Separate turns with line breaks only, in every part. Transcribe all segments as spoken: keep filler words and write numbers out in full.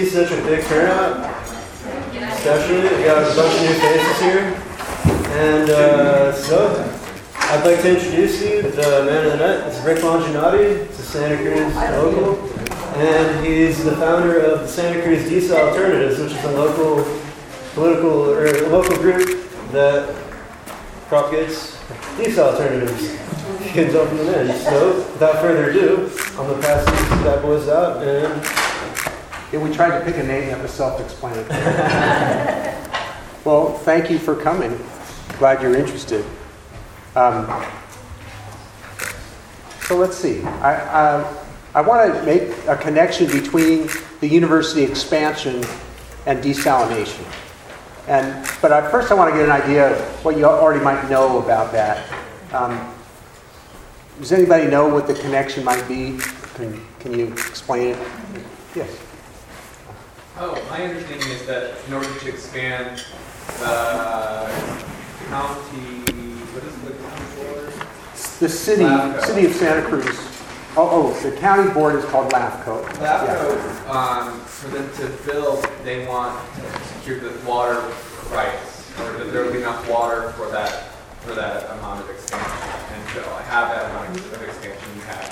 see such a big turnout, especially we got a bunch of new faces here. And uh, so, I'd like to introduce you to the man of the night. It's Rick Longinotti. It's a Santa Cruz local. And he's the founder of the Santa Cruz Diesel Alternatives, which is a local political or a local group that propagates diesel alternatives. You can jump them in. So, without further ado, I'm going to pass these bad boys out. And
yeah, we tried to pick a name that was self-explanatory. Well, thank you for coming. Glad you're interested. Um, so let's see. I, uh, I want to make a connection between the university expansion and desalination. And, but I, first I want to get an idea of what you already might know about that. Um, does anybody know what the connection might be? Can, can you explain it? Yes.
Oh, my understanding is that in order to expand the county, what is the county board?
The city, LAFCO. City of Santa Cruz. Oh, oh, the county board is called LAFCO.
LAFCO,
yeah.
um, for them to build, they want to secure the water rights, or that there will be enough water for that for that amount of expansion. And so I have that amount of expansion you have.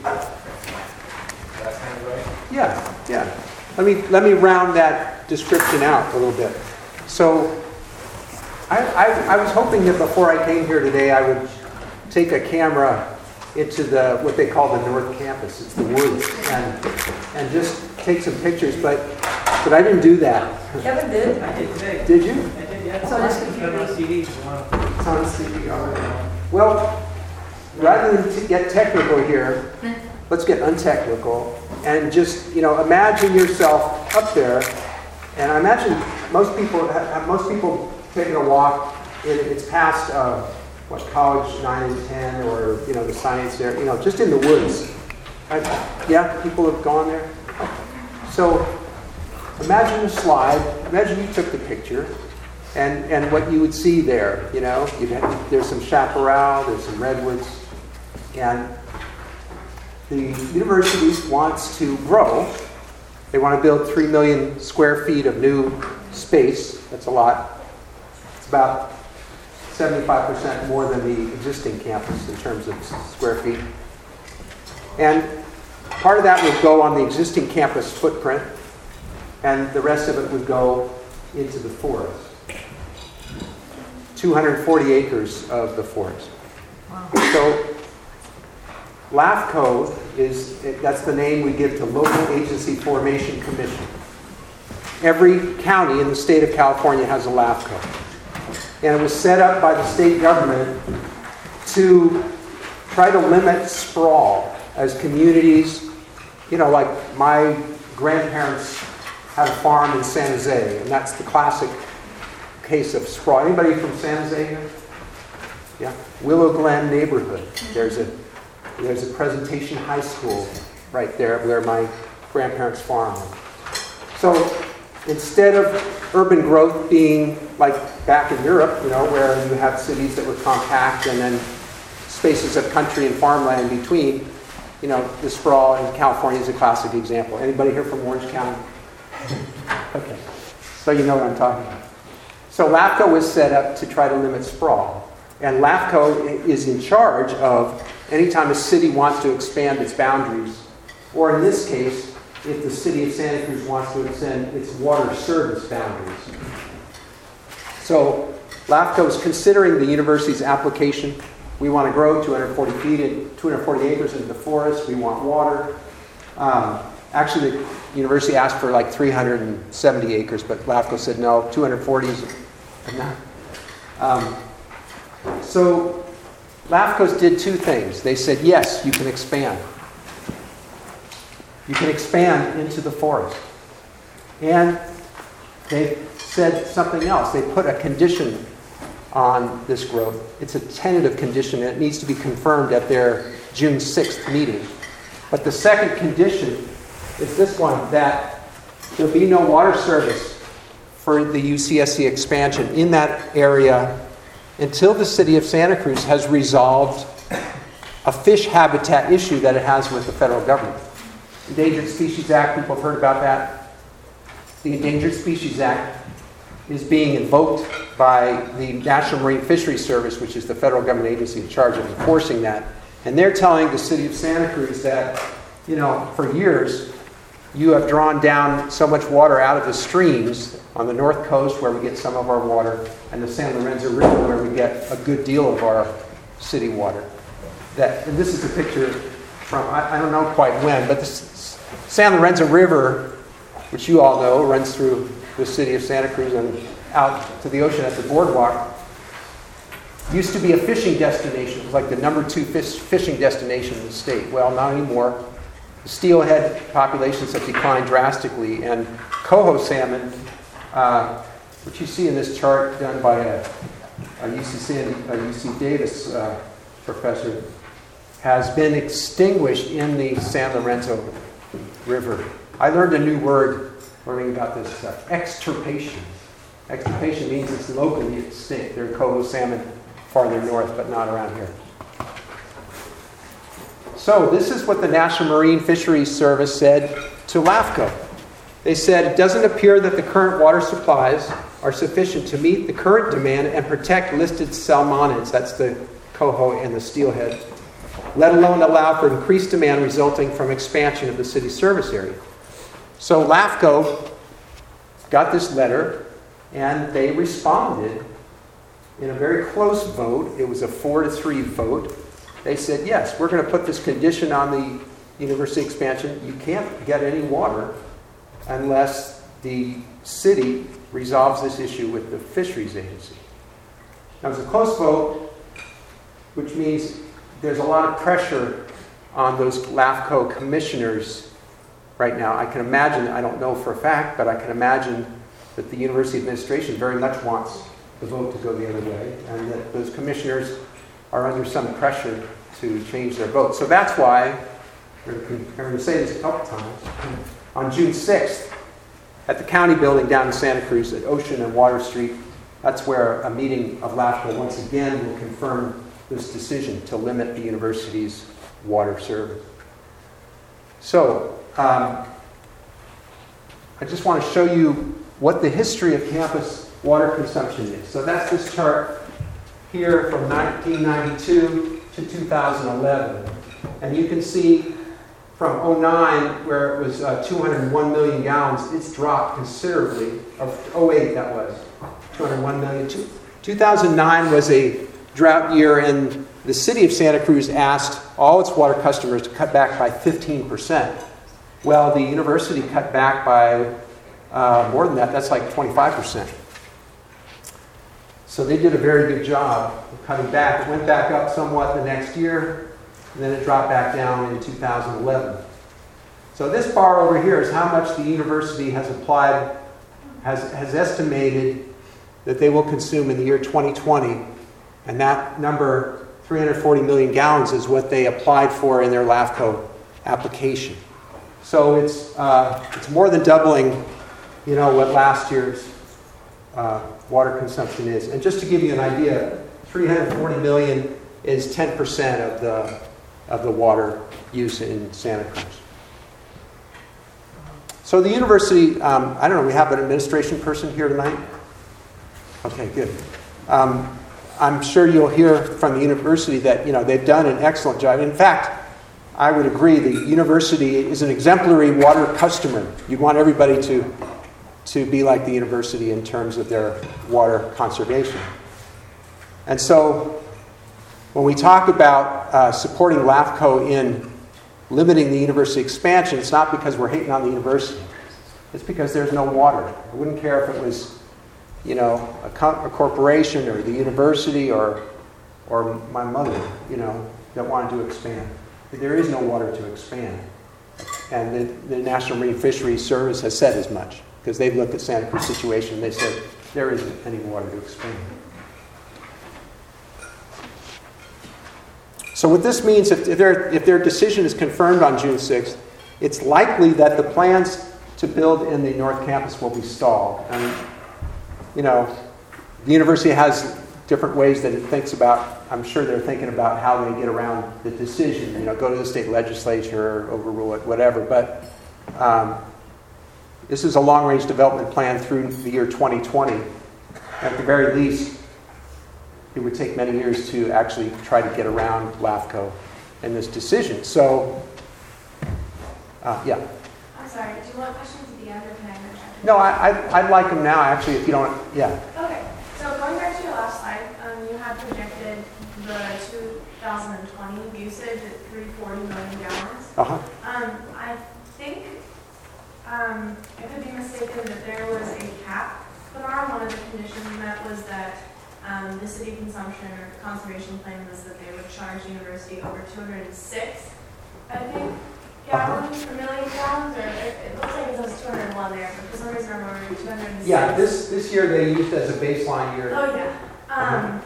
That's kind of right?
Yeah, yeah. Let me let me round that description out a little bit. So, I, I, I was hoping that before I came here today, I would take a camera into the what they call the North Campus. It's the woods, and and just take some pictures. But but I didn't do that.
Kevin did.
I did today.
Did you?
I did, yeah.
It's on his
It's on a C D. If you want to-
It's on C D. All right. Well, rather than to get technical here, let's get untechnical and just you know imagine yourself up there. And I imagine most people have most people taking a walk. In, it's past uh, what college nine and ten, or you know the science there. You know, just in the woods. I, yeah, people have gone there. So imagine a slide. Imagine you took the picture, and and what you would see there. You know, you'd have, there's some chaparral, there's some redwoods, and the university wants to grow. They want to build three million square feet of new space. That's a lot. It's about seventy-five percent more than the existing campus in terms of square feet. And part of that would go on the existing campus footprint, and the rest of it would go into the forest. two hundred forty acres of the forest. Wow. So LAFCO is, that's the name we give to Local Agency Formation Commission. Every county in the state of California has a LAFCO. And it was set up by the state government to try to limit sprawl as communities, you know, like my grandparents had a farm in San Jose, and that's the classic case of sprawl. Anybody from San Jose here? Yeah. Willow Glen neighborhood. There's a There's a Presentation High School right there where my grandparents farmed. So instead of urban growth being like back in Europe, you know, where you have cities that were compact and then spaces of country and farmland in between, you know, the sprawl in California is a classic example. Anybody here from Orange County? Okay. So you know what I'm talking about. So LAFCO was set up to try to limit sprawl. And LAFCO is in charge of anytime a city wants to expand its boundaries, or in this case, if the city of Santa Cruz wants to extend its water service boundaries. So LAFCO is considering the university's application. We want to grow two hundred forty feet and two hundred forty acres into the forest. We want water. Um, actually, the university asked for like three hundred seventy acres, but LAFCO said no, two hundred forty is enough. Um, so LAFCOs did two things. They said, yes, you can expand. You can expand into the forest. And they said something else. They put a condition on this growth. It's a tentative condition, and it needs to be confirmed at their June sixth meeting. But the second condition is this one, that there'll be no water service for the U C S C expansion in that area until the city of Santa Cruz has resolved a fish habitat issue that it has with the federal government. Endangered Species Act, people have heard about that? the Endangered Species Act is being invoked by the National Marine Fisheries Service, which is the federal government agency in charge of enforcing that. And they're telling the city of Santa Cruz that, you know, for years, you have drawn down so much water out of the streams on the north coast where we get some of our water, and the San Lorenzo River where we get a good deal of our city water. That, and this is a picture from, I, I don't know quite when, but the S- San Lorenzo River, which you all know, runs through the city of Santa Cruz and out to the ocean at the boardwalk, used to be a fishing destination. It was like the number two fish, fishing destination in the state. Well, not anymore. The steelhead populations have declined drastically, and coho salmon, uh, which you see in this chart done by a, a, U, C Sandy, a U C Davis uh, professor, has been extinguished in the San Lorenzo River. I learned a new word learning about this stuff, extirpation. Extirpation means it's locally extinct. There are coho salmon farther north, but not around here. So this is what the National Marine Fisheries Service said to LAFCO. They said, it doesn't appear that the current water supplies are sufficient to meet the current demand and protect listed salmonids, that's the coho and the steelhead, let alone allow for increased demand resulting from expansion of the city service area. So LAFCO got this letter, and they responded in a very close vote. It was a four to three vote. They said, yes, we're going to put this condition on the university expansion. You can't get any water unless the city resolves this issue with the fisheries agency. Now, it was a close vote, which means there's a lot of pressure on those LAFCO commissioners right now. I can imagine, I don't know for a fact, but I can imagine that the university administration very much wants the vote to go the other way, and that those commissioners are under some pressure to change their vote. So that's why, I'm going to say this a couple times, on June sixth, at the county building down in Santa Cruz at Ocean and Water Street, that's where a meeting of LAFCO once again will confirm this decision to limit the university's water service. So, um, I just want to show you what the history of campus water consumption is. So that's this chart here from nineteen ninety-two to two thousand eleven. And you can see from oh nine, where it was uh, two hundred one million gallons, it's dropped considerably. Of oh eight, that was two hundred one million. two thousand nine was a drought year, and the city of Santa Cruz asked all its water customers to cut back by fifteen percent. Well, the university cut back by uh, more than that. That's like twenty-five percent. So they did a very good job of cutting back. It went back up somewhat the next year, and then it dropped back down in two thousand eleven. So this bar over here is how much the university has applied, has, has estimated that they will consume in the year twenty twenty. And that number, three hundred forty million gallons, is what they applied for in their LAFCO application. So it's uh, it's more than doubling, you know, what last year's uh, water consumption is. And just to give you an idea, three hundred forty million is ten percent of the of the water use in Santa Cruz. So the university, um, I don't know, we have an administration person here tonight? Okay, good. Um, I'm sure you'll hear from the university that, you know, they've done an excellent job. In fact, I would agree the university is an exemplary water customer. You want everybody to, to be like the university in terms of their water conservation. And so when we talk about uh, supporting LAFCO in limiting the university expansion, it's not because we're hating on the university. It's because there's no water. I wouldn't care if it was, you know, a, co- a corporation or the university or or my mother, you know, that wanted to expand. There is no water to expand. And the, the National Marine Fisheries Service has said as much, because they've looked at Santa Cruz situation and they said there isn't any water to expand. So what this means, if, if, their, if their decision is confirmed on June sixth, it's likely that the plans to build in the North Campus will be stalled. And, you know, the university has different ways that it thinks about, I'm sure they're thinking about how they get around the decision, you know, go to the state legislature or overrule it, whatever. But, um, This is a long-range development plan through the year twenty twenty. At the very least, it would take many years to actually try to get around LAFCO and this decision. So, uh, yeah.
I'm sorry, do you want questions at the end or can I interject?
No, I, I, I'd like them now, actually, if you don't, yeah.
Okay, so going back to your last slide, um, you had projected the two thousand twenty usage at three hundred forty million gallons.
Uh-huh.
Um, I think, um, I could be mistaken that there was a cap put on. One of the conditions met was that um, the city consumption or conservation plan was that they would charge university over two hundred six, I think, gallons per million gallons, or it, it looks like it says two hundred one there, but for some reason I remember two hundred six.
Yeah, this, this year they used as a baseline year.
Oh, yeah. Um,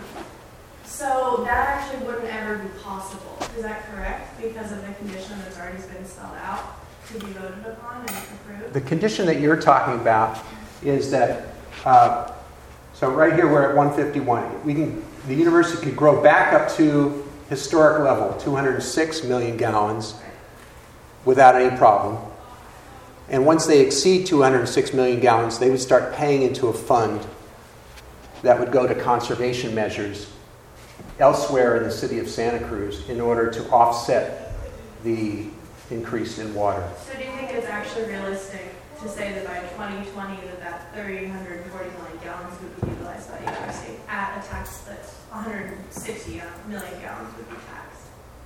so that actually wouldn't ever be possible. Is that correct? Because of the condition that's already been spelled out to be voted upon and approved?
The condition that you're talking about is that, uh, so right here we're at one fifty-one. We can, the university could grow back up to historic level, two hundred six million gallons, without any problem. And once they exceed two hundred six million gallons, they would start paying into a fund that would go to conservation measures elsewhere in the city of Santa Cruz in order to offset the increase in water.
So do you think it's actually realistic to say that by twenty twenty that that three hundred forty million gallons would be utilized by the university at a tax that one hundred sixty million gallons would be taxed?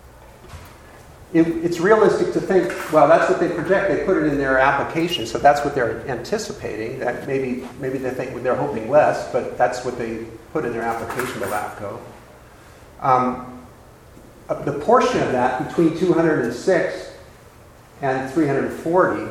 It, it's realistic to think, well, that's what they project. They put it in their application, so that's what they're anticipating. That maybe maybe they think they're hoping less, but that's what they put in their application to LAFCO. Um, the portion of that between two hundred six and three hundred forty,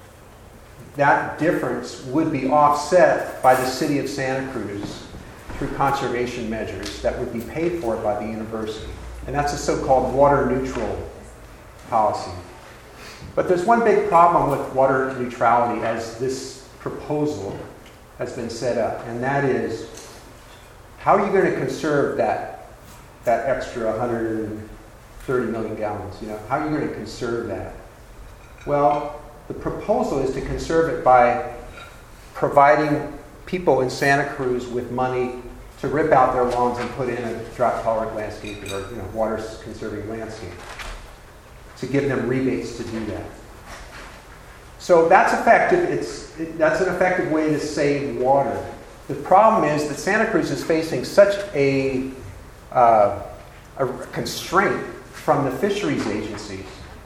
that difference would be offset by the city of Santa Cruz through conservation measures that would be paid for by the university. And that's a so-called water neutral policy. But there's one big problem with water neutrality as this proposal has been set up, and that is, how are you going to conserve that that extra one hundred thirty million gallons? You know, how are you going to conserve that? Well, the proposal is to conserve it by providing people in Santa Cruz with money to rip out their lawns and put in a drought-tolerant landscape or, you know, water-conserving landscape, to give them rebates to do that. So that's effective. It's, it, that's an effective way to save water. The problem is that Santa Cruz is facing such a, uh, a constraint from the fisheries agencies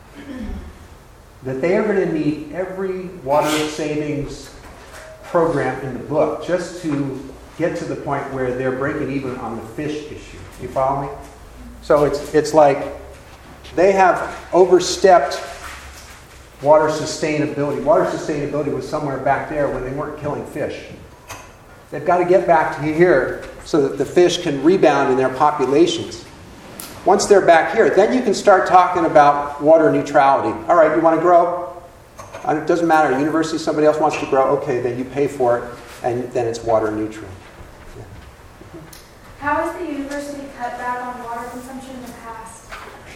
that they are going to need every water savings program in the book just to get to the point where they're breaking even on the fish issue. You follow me? So it's it's like they have overstepped water sustainability. Water sustainability was somewhere back there when they weren't killing fish. They've got to get back to here so that the fish can rebound in their populations. Once they're back here, then you can start talking about water neutrality. All right, you want to grow? It doesn't matter. University, somebody else wants to grow. Okay, then you pay for it, and then it's water neutral. Yeah.
How has the university cut back on water consumption in the past?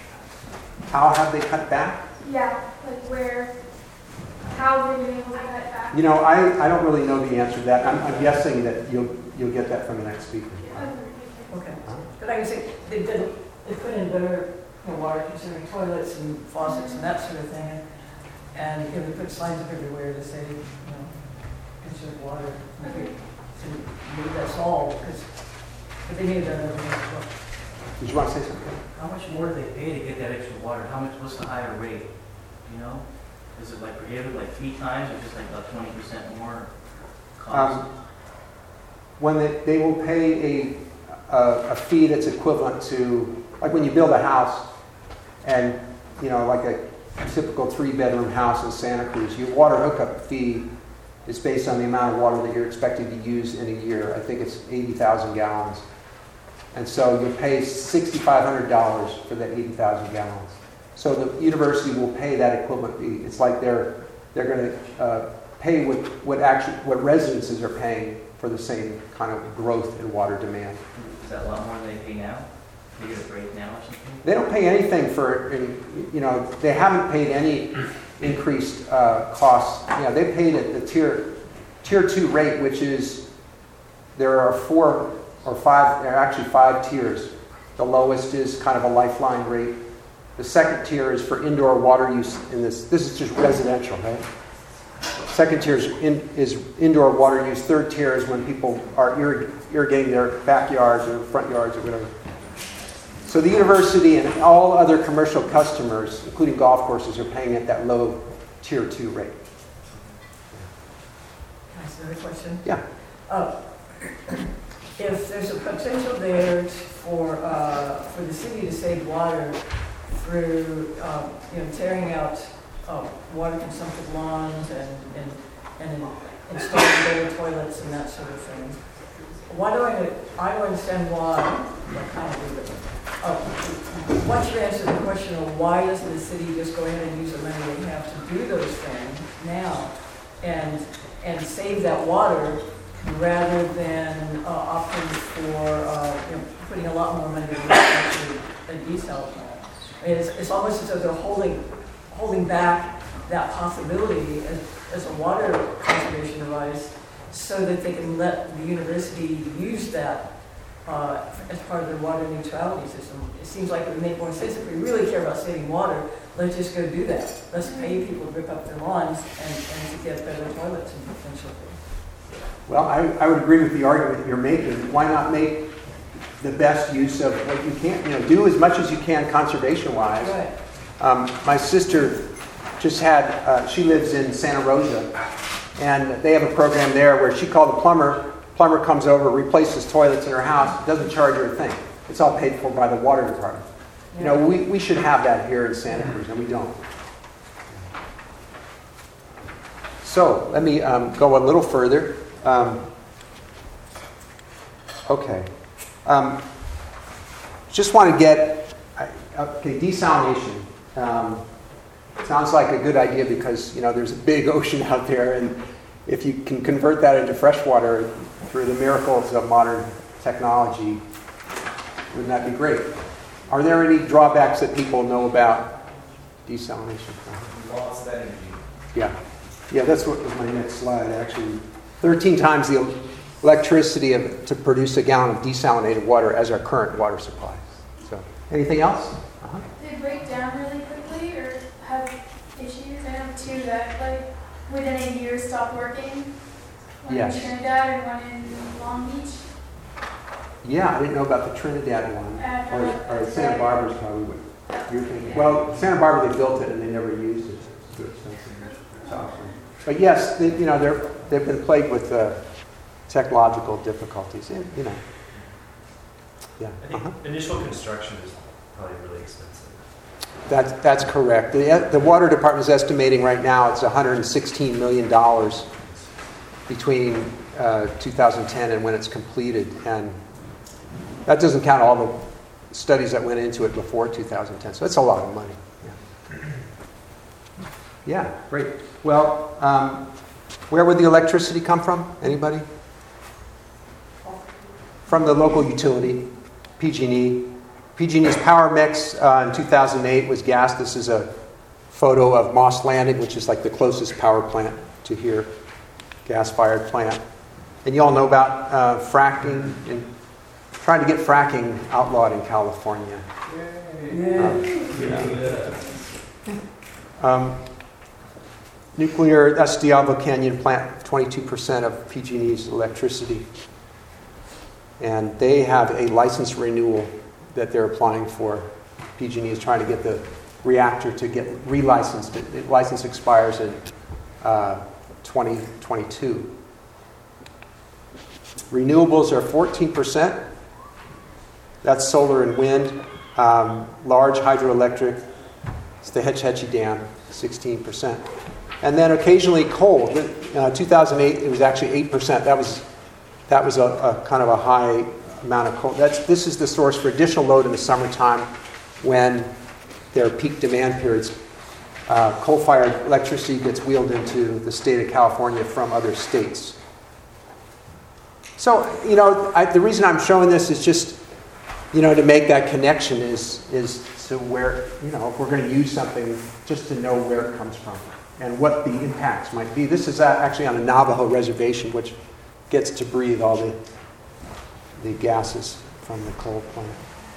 How have they cut back?
Yeah, like where, how have they been able to cut back?
You know, I, I don't really know the answer to that. I'm, I'm guessing that you'll you'll get that from the next speaker.
Okay. But like I say, they did, they put in better, you know, water conserving toilets and faucets and that sort of thing. And, you know, they put signs up everywhere to say, you know, conserve water. Okay. So maybe that's all, because but they need that everything as well.
Did you want to say something?
How much more do they pay to get that extra water? How much, what's the higher rate? You know? Is it like prohibited like three times or just like about twenty percent more cost?
Um, when they, they will pay a, a, a fee that's equivalent to, like when you build a house and, you know, like a typical three-bedroom house in Santa Cruz, your water hookup fee is based on the amount of water that you're expected to use in a year. I think it's eighty thousand gallons. And so you pay six thousand five hundred dollars for that eighty thousand gallons. So the university will pay that equivalent fee. It's like they're they're going to uh, pay what what actually what residences are paying for the same kind of growth in water demand.
Is that a lot more than they pay now? They get a break now or something?
They don't pay anything for, you know, they haven't paid any increased uh, costs. Yeah, they paid at the tier tier two rate, which is, there are four or five, there are actually five tiers. The lowest is kind of a lifeline rate. The second tier is for indoor water use in this. This is just residential, right? Second tier is, in, is indoor water use. Third tier is when people are irrig- irrigating their backyards or front yards or whatever. So the university and all other commercial customers, including golf courses, are paying at that low tier two rate.
Can I ask another question?
Yeah.
Uh, If there's a potential there for, uh, for the city to save water through, um, you know, tearing out uh, water-consumptive lawns and, and, and installing better toilets and that sort of thing, why do I, I don't understand why, I kind of do it. Uh, what's your answer to the question of why doesn't the city just go ahead and use the money they have to do those things now and, and save that water rather than uh, opting for uh, you know, putting a lot more money into actually a desal plant? I mean, it's, it's almost as though they're holding holding back that possibility as, as a water conservation device so that they can let the university use that uh, as part of their water neutrality system. It seems like it would make more sense if we really care about saving water, let's just go do that. Let's pay people to rip up their lawns and, and to get better toilets and potentially.
Well, I, I would agree with the argument you're making. Why not make the best use of what you can? You know, do as much as you can conservation-wise.
Right.
Um, my sister just had, uh, she lives in Santa Rosa, and they have a program there where she called the plumber. Plumber comes over, replaces toilets in her house, doesn't charge her a thing. It's all paid for by the water department. You know, we, we should have that here in Santa Cruz, and we don't. So let me um, go a little further. Um, okay. Um, just want to get, okay, desalination. Um, sounds like a good idea because, you know, there's a big ocean out there, and if you can convert that into fresh water through the miracles of modern technology, wouldn't that be great? Are there any drawbacks that people know about desalination?
Loss of energy.
Yeah. Yeah, that's what was my next slide, actually. thirteen times the electricity of, to produce a gallon of desalinated water as our current water supply. So, anything else? Uh-huh.
They break down really quickly or have issues. I know two that like within a year stopped working. One
Yes.
in Trinidad and one in Long Beach.
Yeah, I didn't know about the Trinidad one.
Uh,
Or, or Santa Barbara's probably what you're thinking. Well, Santa Barbara, they built it and they never used it. It's too expensive. It's awesome. But yes, they, you know, they're, they've been plagued with uh, technological difficulties. And, you know, yeah.
I think
Uh-huh.
initial construction is probably really expensive.
That's, that's correct. The, the water department is estimating right now it's one hundred sixteen million dollars between uh, two thousand ten and when it's completed. And that doesn't count all the studies that went into it before two thousand ten. So it's a lot of money. Yeah, yeah, great. Well, um, where would the electricity come from? Anybody? From the local utility, P G and E. P G and E's power mix uh, in two thousand eight was gas. This is a photo of Moss Landing, which is like the closest power plant to here, gas-fired plant. And you all know about uh, fracking and trying to get fracking outlawed in California. Um, yeah. Um, nuclear, that's Diablo Canyon plant, twenty-two percent of P G and E's electricity. And they have a license renewal that they're applying for. P G and E is trying to get the reactor to get relicensed. The license expires in uh, twenty twenty-two. Renewables are fourteen percent. That's solar and wind. Um, large hydroelectric, it's the Hetch Hetchy Dam, sixteen percent. And then occasionally coal. Uh, two thousand eight, it was actually eight percent. That was that was a, a kind of a high amount of coal. That's, this is the source for additional load in the summertime when there are peak demand periods. Uh, coal-fired electricity gets wheeled into the state of California from other states. So, you know, I, the reason I'm showing this is just you know, to make that connection is, is to where, you know, if we're going to use something, just to know where it comes from and what the impacts might be. This is actually on a Navajo reservation, which gets to breathe all the, the gases from the coal plant.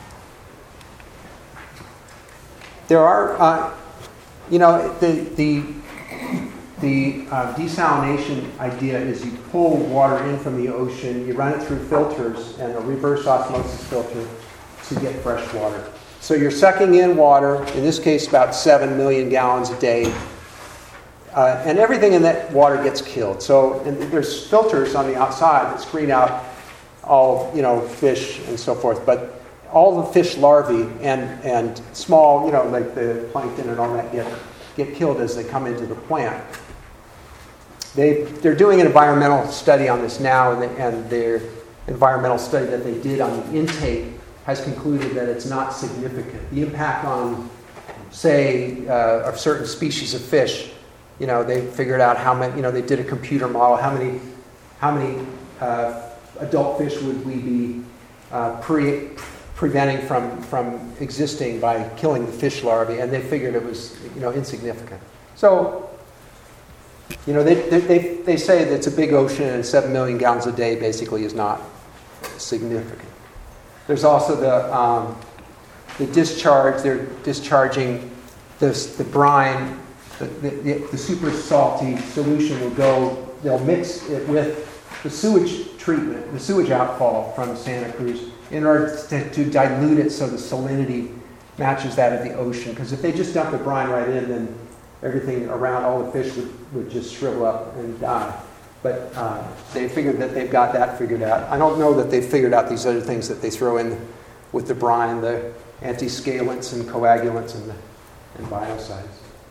There are, uh, you know, the, the, the uh, desalination idea is you pull water in from the ocean, you run it through filters and a reverse osmosis filter to get fresh water. So you're sucking in water, in this case about seven million gallons a day, uh, and everything in that water gets killed. So and there's filters on the outside that screen out all, you know, fish and so forth, but all the fish larvae and, and small, you know, like the plankton and all that get, get killed as they come into the plant. They, they're doing an environmental study on this now, and, they, and their environmental study that they did on the intake has concluded that it's not significant. The impact on, say, uh, of certain species of fish, you know, they figured out how many, you know, they did a computer model, how many, how many uh, adult fish would we be uh, pre, preventing from, from existing by killing the fish larvae, and they figured it was, you know, insignificant. So, you know, they, they, they say that it's a big ocean and seven million gallons a day basically is not significant. There's also the, um, the discharge. They're discharging this, the brine, the, the, the super salty solution will go, they'll mix it with the sewage treatment, the sewage outfall from Santa Cruz in order to, to dilute it so the salinity matches that of the ocean. Because if they just dump the brine right in, then everything around, all the fish would, would just shrivel up and die. But uh, they figured that they've got that figured out. I don't know that they've figured out these other things that they throw in with the brine, the antiscalants and coagulants and, the, and biocides.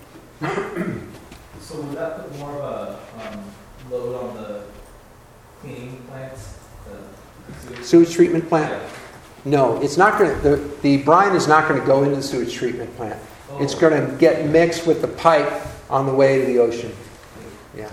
So would that put more of a um, load on the cleaning plants? The sewage,
Sewage treatment plant?
Yeah.
No, it's not going to, the, the brine is not going to go into the sewage treatment plant.
Oh.
It's going to get mixed with the pipe on the way to the ocean. Yeah.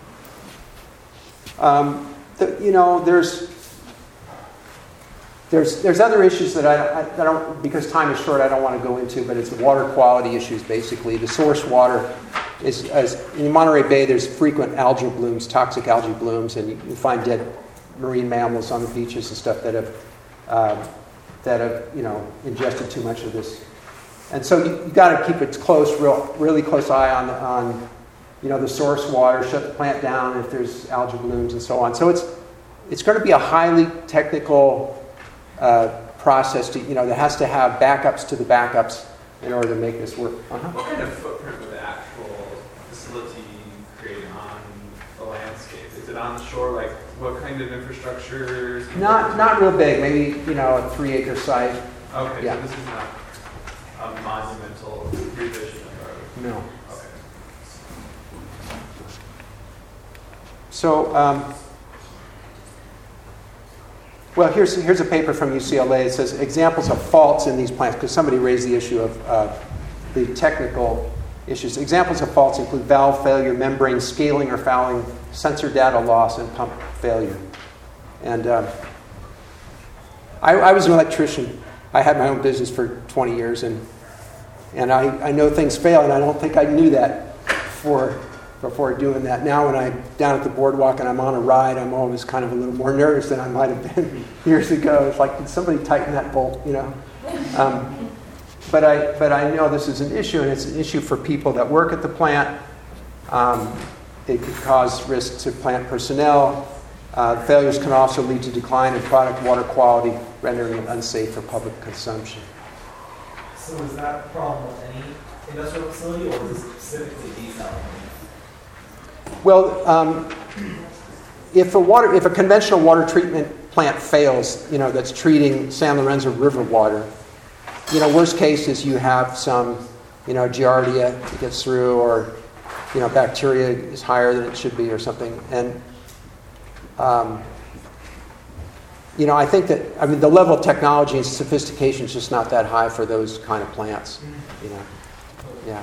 Um, the, you know, there's there's there's other issues that I, I, I don't, because time is short, I don't want to go into, but it's water quality issues basically. The source water is, as in Monterey Bay, there's frequent algal blooms, toxic algae blooms, and you, you find dead marine mammals on the beaches and stuff that have uh, that have you know ingested too much of this. And so you, you got to keep it close, real really close eye on on. You know, the source water, shut the plant down if there's algal blooms and so on. So it's it's going to be a highly technical uh, process to, you know, that has to have backups to the backups in order to make this work. Uh-huh.
What kind of footprint would the actual facility create on the landscape? Is it on the shore? Like, what kind of infrastructure? is
Not not real big, maybe, you know, a three acre site.
Okay,
Yeah.
so this is not a monumental revision of our...
No.
Okay.
So, um, well, here's here's a paper from U C L A. It says examples of faults in these plants, because somebody raised the issue of uh, the technical issues. Examples of faults include valve failure, membrane scaling or fouling, sensor data loss, and pump failure. And uh, I, I was an electrician. I had my own business for twenty years, and and I, I know things fail, and I don't think I knew that before. before doing that. Now when I'm down at the boardwalk and I'm on a ride, I'm always kind of a little more nervous than I might have been years ago. It's like, did somebody tighten that bolt, you know? Um, but I but I know this is an issue, and it's an issue for people that work at the plant. Um, it could cause risk to plant personnel. Uh, failures can also lead to decline in product water quality, rendering it unsafe for public consumption.
So is that a problem with any industrial facility, or is it specifically desalination?
Well, um, if a water, if a conventional water treatment plant fails, you know, that's treating San Lorenzo River water, you know, worst case is you have some, you know, giardia that gets through, or, you know, bacteria is higher than it should be, or something. And, um, you know, I think that, I mean, the level of technology and sophistication is just not that high for those kind of plants, you know. Yeah.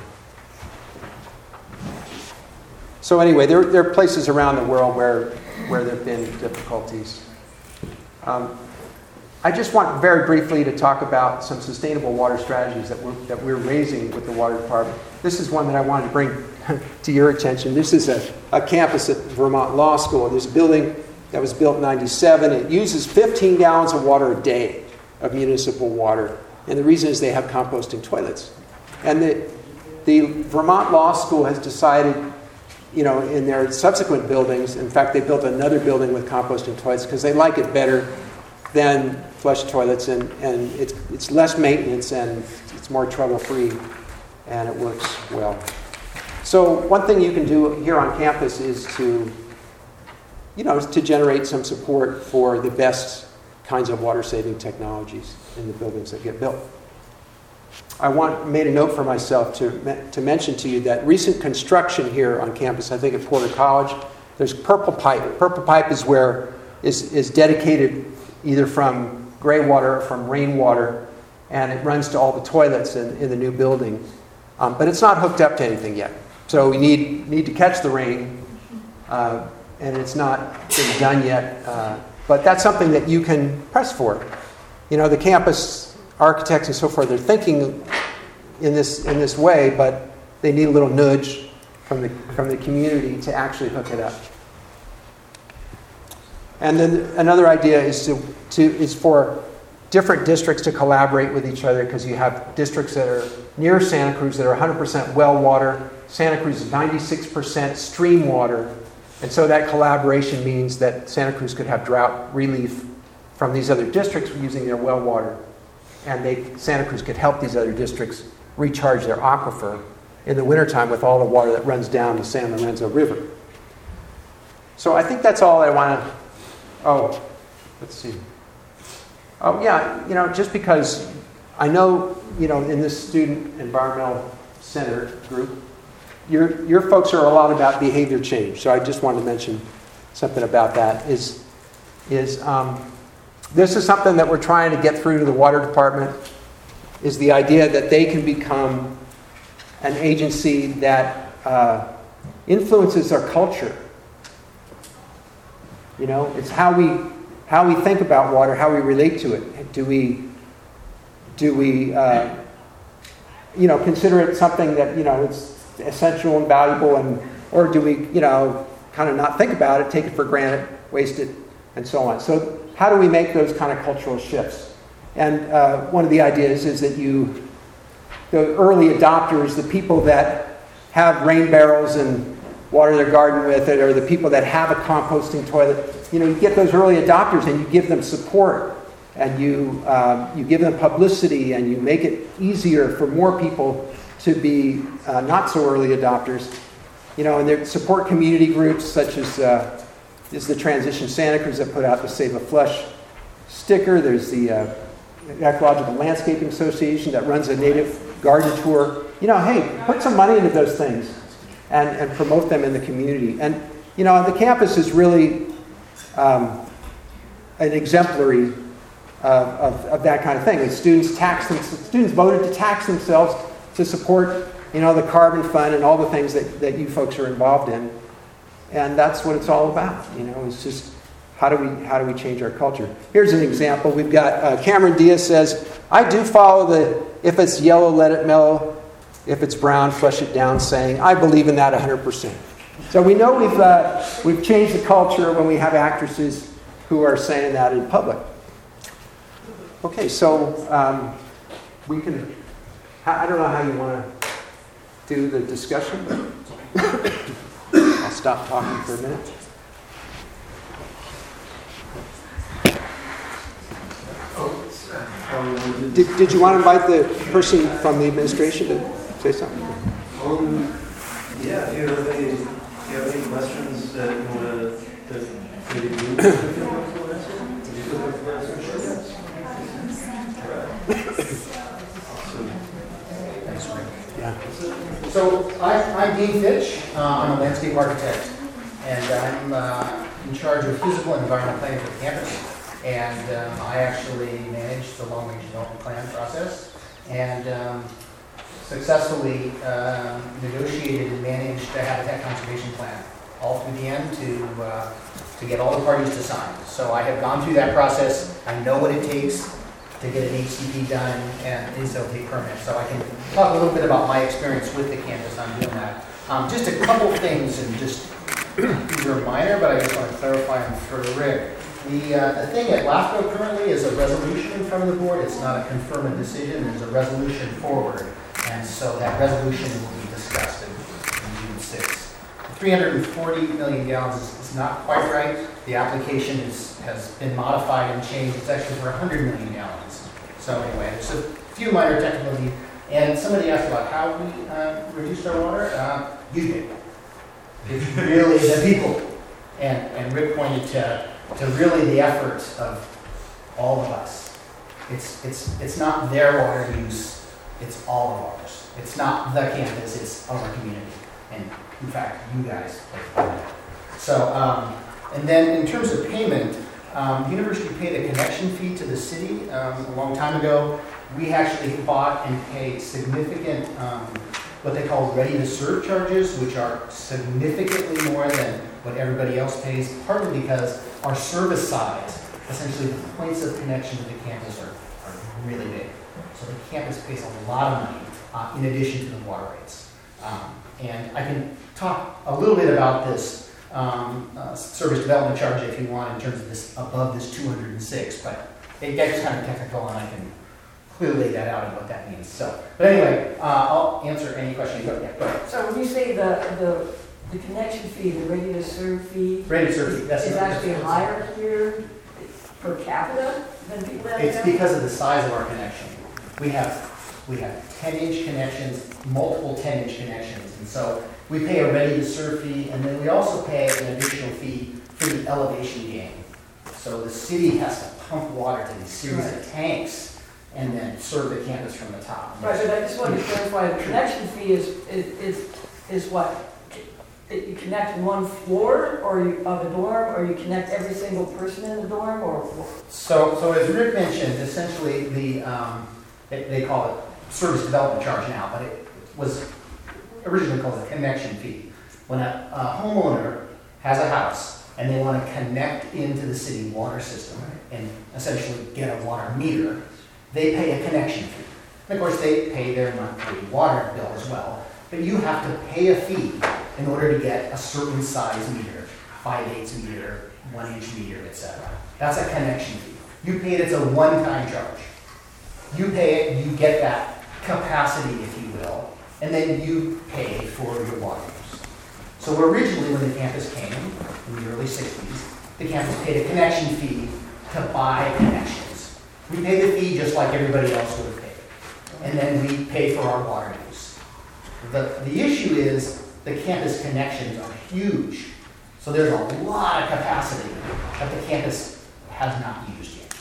So anyway, there, there are places around the world where, where there have been difficulties. Um, I just want very briefly to talk about some sustainable water strategies that we're, that we're raising with the water department. This is one that I wanted to bring to your attention. This is a, a campus at Vermont Law School. There's a building that was built in ninety-seven. It uses fifteen gallons of water a day of municipal water. And the reason is they have composting toilets. And the, the Vermont Law School has decided, you know, in their subsequent buildings, in fact, they built another building with composting toilets because they like it better than flush toilets, and, and it's, it's less maintenance and it's more trouble-free, and it works well. So one thing you can do here on campus is to, you know, is to generate some support for the best kinds of water-saving technologies in the buildings that get built. I want made a note for myself to, to mention to you that recent construction here on campus, I think at Porter College, there's Purple Pipe. Purple Pipe is where is, is dedicated either from gray water or from rainwater, and it runs to all the toilets in, in the new building. Um, but it's not hooked up to anything yet. So we need, need to catch the rain, uh, and it's not been done yet. Uh, but that's something that you can press for. You know, the campus architects and so forth, they're thinking in this in this way, but they need a little nudge from the from the community to actually hook it up. And then another idea is to, to is for different districts to collaborate with each other, because you have districts that are near Santa Cruz that are one hundred percent well water. Santa Cruz is ninety-six percent stream water. And so that collaboration means that Santa Cruz could have drought relief from these other districts using their well water. And they, Santa Cruz could help these other districts recharge their aquifer in the wintertime with all the water that runs down the San Lorenzo River. So I think that's all I want to... Oh, let's see. Oh, yeah, you know, just because I know, you know, in this Student Environmental Center group, your your folks are a lot about behavior change. So I just wanted to mention something about that. Is, is um, this is something that we're trying to get through to the water department, is the idea that they can become an agency that uh, influences our culture. You know, it's how we how we think about water, how we relate to it. Do we do we uh, you know consider it something that you know it's essential and valuable, and or do we you know kind of not think about it, take it for granted, waste it, and so on. So how do we make those kind of cultural shifts? And uh, one of the ideas is that you, the early adopters, the people that have rain barrels and water their garden with it, or the people that have a composting toilet, you know, you get those early adopters and you give them support, and you um, you give them publicity, and you make it easier for more people to be uh, not so early adopters. You know, and there support community groups such as uh, is the Transition Santa Cruz that put out the Save a Flush sticker. There's the uh, Ecological Landscaping Association that runs a native garden tour. You know, hey, put some money into those things and, and promote them in the community. And, you know, the campus is really um, an exemplary of, of, of that kind of thing. And students tax them, students voted to tax themselves to support, you know, the Carbon Fund and all the things that, that you folks are involved in. And that's what it's all about. You know, it's just how do we how do we change our culture? Here's an example. We've got uh, Cameron Diaz says, I do follow the if it's yellow, let it mellow. If it's brown, flush it down saying. I believe in that one hundred percent. So we know we've uh, we've changed the culture when we have actresses who are saying that in public. Okay, so um, we can. I don't know how you want to do the discussion, but I'll stop talking for a minute. Did, did you want to invite the person from the administration to say something?
Um, yeah, do you have any, do you have any questions that you want to, that maybe you feel comfortable answering? Would you feel comfortable answering? Sure, yes. All right. Awesome.
Thanks, Rick.
Yeah.
So I, I'm Dean Fitch. Uh, I'm a landscape architect, and I'm uh, in charge of physical and environmental planning for the campus. And um, I actually manage the long-range development plan process, and um, successfully um, negotiated and managed the habitat conservation plan all through the end to, uh, to get all the parties to sign. So I have gone through that process. I know what it takes to get an H C P done and an H O P permit. So I can talk a little bit about my experience with the campus on doing that. Um, just a couple things, and just, these are minor, but I just want to clarify them for Rick. The, uh, the thing at LAFCO currently is a resolution in front of the board. It's not a confirmed decision. There's a resolution forward. And so that resolution will be discussed in, in June sixth. three hundred forty million gallons is, is not quite right. The application is, has been modified and changed. It's actually for one hundred million gallons. So anyway, there's a few minor technical needs. And somebody asked about how we uh, reduced our water. Uh, you did. It's really the people. And, and Rick pointed to, to really the effort of all of us. It's, it's, it's not their water use, it's all of ours. It's not the campus, it's our community. And in fact, you guys are part of it. So, um, and then in terms of payment, um, the university paid a connection fee to the city um, a long time ago. We actually bought and paid significant, um, what they call ready-to-serve charges, which are significantly more than what everybody else pays, partly because our service size, essentially the points of connection to the campus are, are really big. So the campus pays a lot of money uh, in addition to the water rates. Um, and I can talk a little bit about this um, uh, service development charge if you want in terms of this above this two hundred six, but it gets kind of technical and I can clearly lay that out and what that means. So, but anyway, uh, I'll answer any questions. Go ahead. Go ahead.
So when you say the, the, the connection fee, the ready-to-serve fee,
Ready-to-serve fee, that's
is
not-
actually higher here per capita than people have?
It's because of the size of our connection. We have we have ten inch connections, multiple ten inch connections, and so we pay a ready-to-serve fee, and then we also pay an additional fee for the elevation gain. So the city has to pump water to these series
Right.
of tanks and then serve the campus from the top.
Right, but I just wanted to clarify, the connection fee is, is, is, is what? That you connect one floor or you, of a dorm, or you connect every single person in the dorm, or?
So, so as Rick mentioned, essentially the um, they, they call it service development charge now, but it was originally called a connection fee. When a, a homeowner has a house and they want to connect into the city water system and essentially get a water meter, they pay a connection fee. And of course, they pay their monthly water bill as well, but you have to pay a fee in order to get a certain size meter, five eighths meter, one inch meter, et cetera. That's a connection fee. You pay it, it's a one-time charge. You pay it, you get that capacity, if you will, and then you pay for your water use. So originally when the campus came, in the early sixties, the campus paid a connection fee to buy connections. We paid the fee just like everybody else would have paid. And then we pay for our water use. The, the issue is the campus connections are huge. So there's a lot of capacity that the campus has not used yet.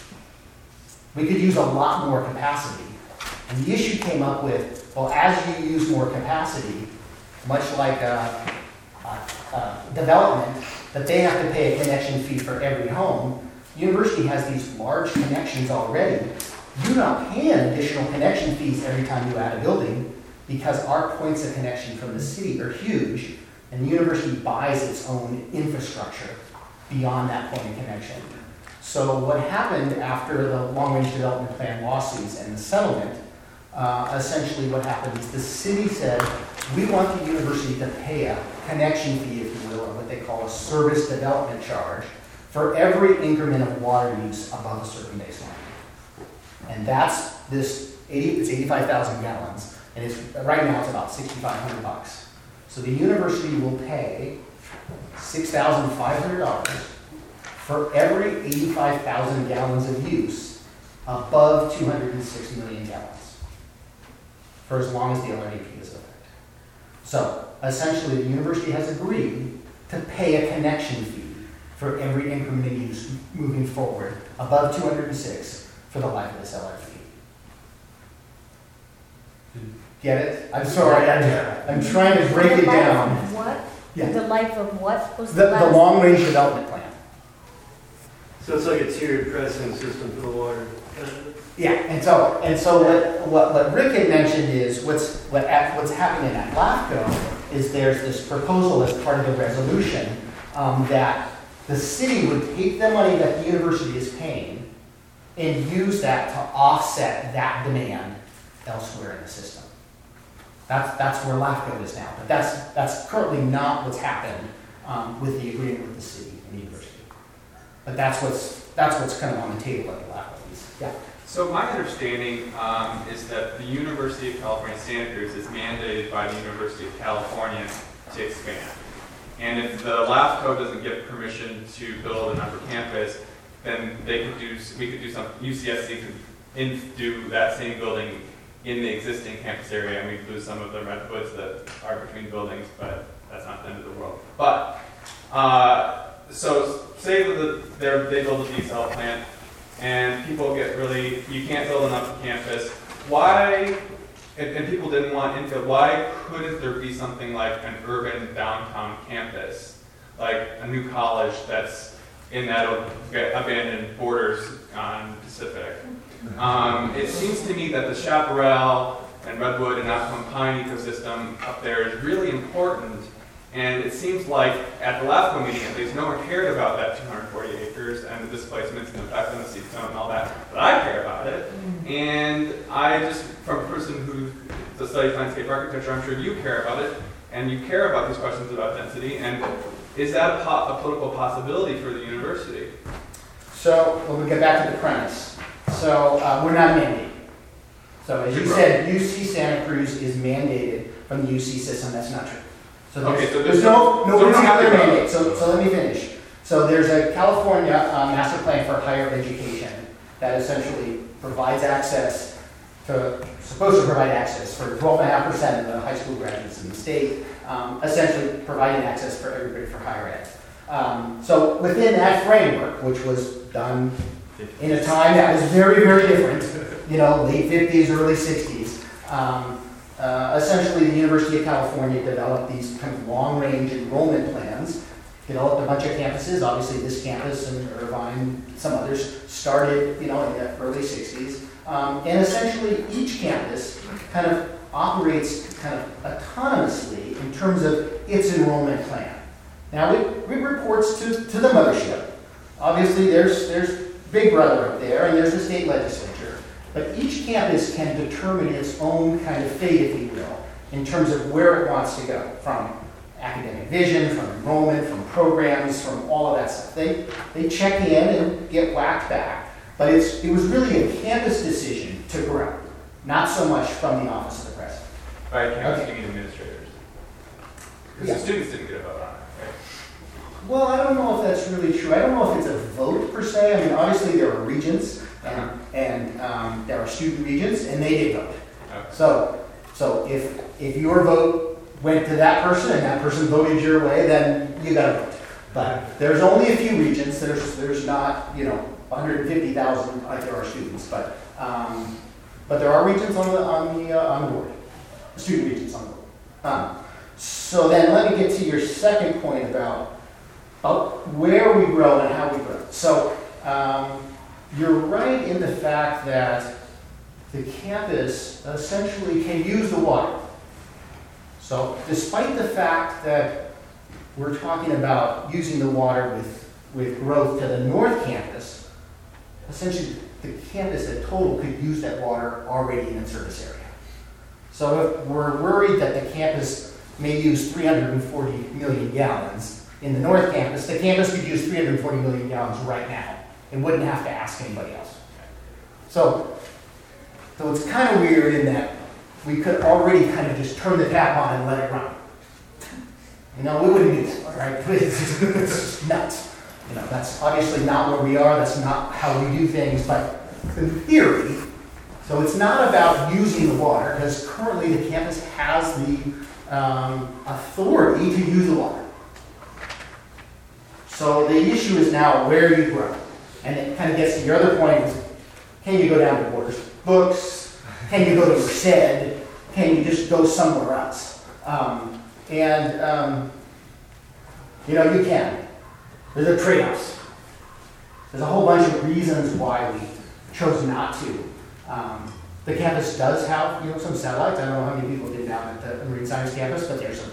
We could use a lot more capacity. And the issue came up with, well, as you use more capacity, much like a, a, a development, that they have to pay a connection fee for every home. The university has these large connections already. You don't pay an additional connection fees every time you add a building because our points of connection from the city are huge, and the university buys its own infrastructure beyond that point of connection. So what happened after the long-range development plan lawsuits and the settlement, uh, essentially what happened is the city said, we want the university to pay a connection fee, if you will, or what they call a service development charge, for every increment of water use above a certain baseline. And that's this, eighty, it's eighty-five thousand gallons, and it's, right now it's about sixty-five hundred bucks. So the university will pay six thousand five hundred dollars for every eighty-five thousand gallons of use above two hundred six million gallons, for as long as the L R D P is in effect. So essentially the university has agreed to pay a connection fee for every increment of use moving forward above two hundred six for the life of this L R D P. Get it? I'm sorry, I'm, I'm trying to break it
The life
down.
of what?
Yeah.
The life of what was the
The, the
last?
long-range development plan.
So it's like a tiered pricing system for the water.
Yeah, and so and so what, what, what Rick had mentioned is what's what at, what's happening at LAFCO is there's this proposal as part of the resolution um, that the city would take the money that the university is paying and use that to offset that demand elsewhere in the system. That's, that's where LAFCO is now, but that's, that's currently not what's happened um, with the agreement with the city and the university. But that's what's, that's what's kind of on the table at the LAFCO piece. Yeah.
So my understanding um, is that the University of California, Santa Cruz is mandated by the University of California to expand. And if the LAFCO doesn't get permission to build another campus, then they could do, we could do some, U C S C could in, do that same building in the existing campus area, and we lose some of the redwoods that are between buildings, but that's not the end of the world. But, uh, so say that they're, they build a desal plant, and people get really, you can't build enough campus. Why, and, and people didn't want infill, why couldn't there be something like an urban downtown campus, like a new college that's in that abandoned borders on Pacific? Um, it seems to me that the chaparral and redwood and Alpine pine ecosystem up there is really important, and it seems like at the LAFCO meeting at least, no one cared about that two hundred forty acres and the displacements and the effect on the sea zone and all that, but I care about it. And I just, from a person who studies landscape architecture, I'm sure you care about it, and you care about these questions about density, and is that a, po a political possibility for the university?
So, well, we'll get back to the premise. So, uh, we're not mandated. So, as you said, U C Santa Cruz is mandated from the U C system. That's not true. So, there's,
okay, so
there's,
there's
no, no
so
particular mandate. So, so, let me finish. So, there's a California uh, master plan for higher education that essentially provides access to, supposed to provide access for twelve point five percent of the high school graduates in the state, um, essentially providing access for everybody for higher ed. Um, so, within that framework, which was done in a time that was very, very different, you know, late fifties, early sixties. Um, uh, essentially, the University of California developed these kind of long-range enrollment plans, developed a bunch of campuses. Obviously, this campus and Irvine, some others, started, you know, in the early sixties. Um, and essentially, each campus kind of operates kind of autonomously in terms of its enrollment plan. Now, it, it reports to, to the mothership. Obviously, there's, there's Big Brother up there, and there's the state legislature. But each campus can determine its own kind of fate, if you will, in terms of where it wants to go, from academic vision, from enrollment, from programs, from all of that stuff. They, they check in and get whacked back. But it's, it was really a campus decision to grow, not so much from the office of the president.
Right, campus
Okay.
you mean administrators. Because
Yeah.
the students didn't get a vote on it, right?
Well, I don't know if that's really true. I don't know if it's a vote per se. I mean, obviously there are regents and, and um, there are student regents, and they did vote.
Okay.
So, so if if your vote went to that person and that person voted your way, then you got to vote. But there's only a few regents. There's there's not you know one hundred fifty thousand like there are students, but um, but there are regents on the on the uh, on the board, student regents on the board. Um, so then let me get to your second point about. About where we grow and how we grow. So um, you're right in the fact that the campus essentially can use the water. So despite the fact that we're talking about using the water with, with growth to the north campus, essentially the campus in total could use that water already in its service area. So if we're worried that the campus may use three hundred forty million gallons, in the north campus, the campus could use three hundred forty million gallons right now and wouldn't have to ask anybody else. So, so it's kind of weird in that we could already kind of just turn the tap on and let it run. You know, we wouldn't do that, right? It's, it's nuts. You know, that's obviously not where we are. That's not how we do things. But in theory, so it's not about using the water, because currently the campus has the um, authority to use the water. So the issue is now where you grow. And it kind of gets to your other point is, can you go down to Borders Books? Can you go to Merced? Can you just go somewhere else? Um, and, um, you know, you can. There's a trade-offs. There's a whole bunch of reasons why we chose not to. Um, the campus does have, you know, some satellites. I don't know how many people did down at the Marine Science campus, but there's some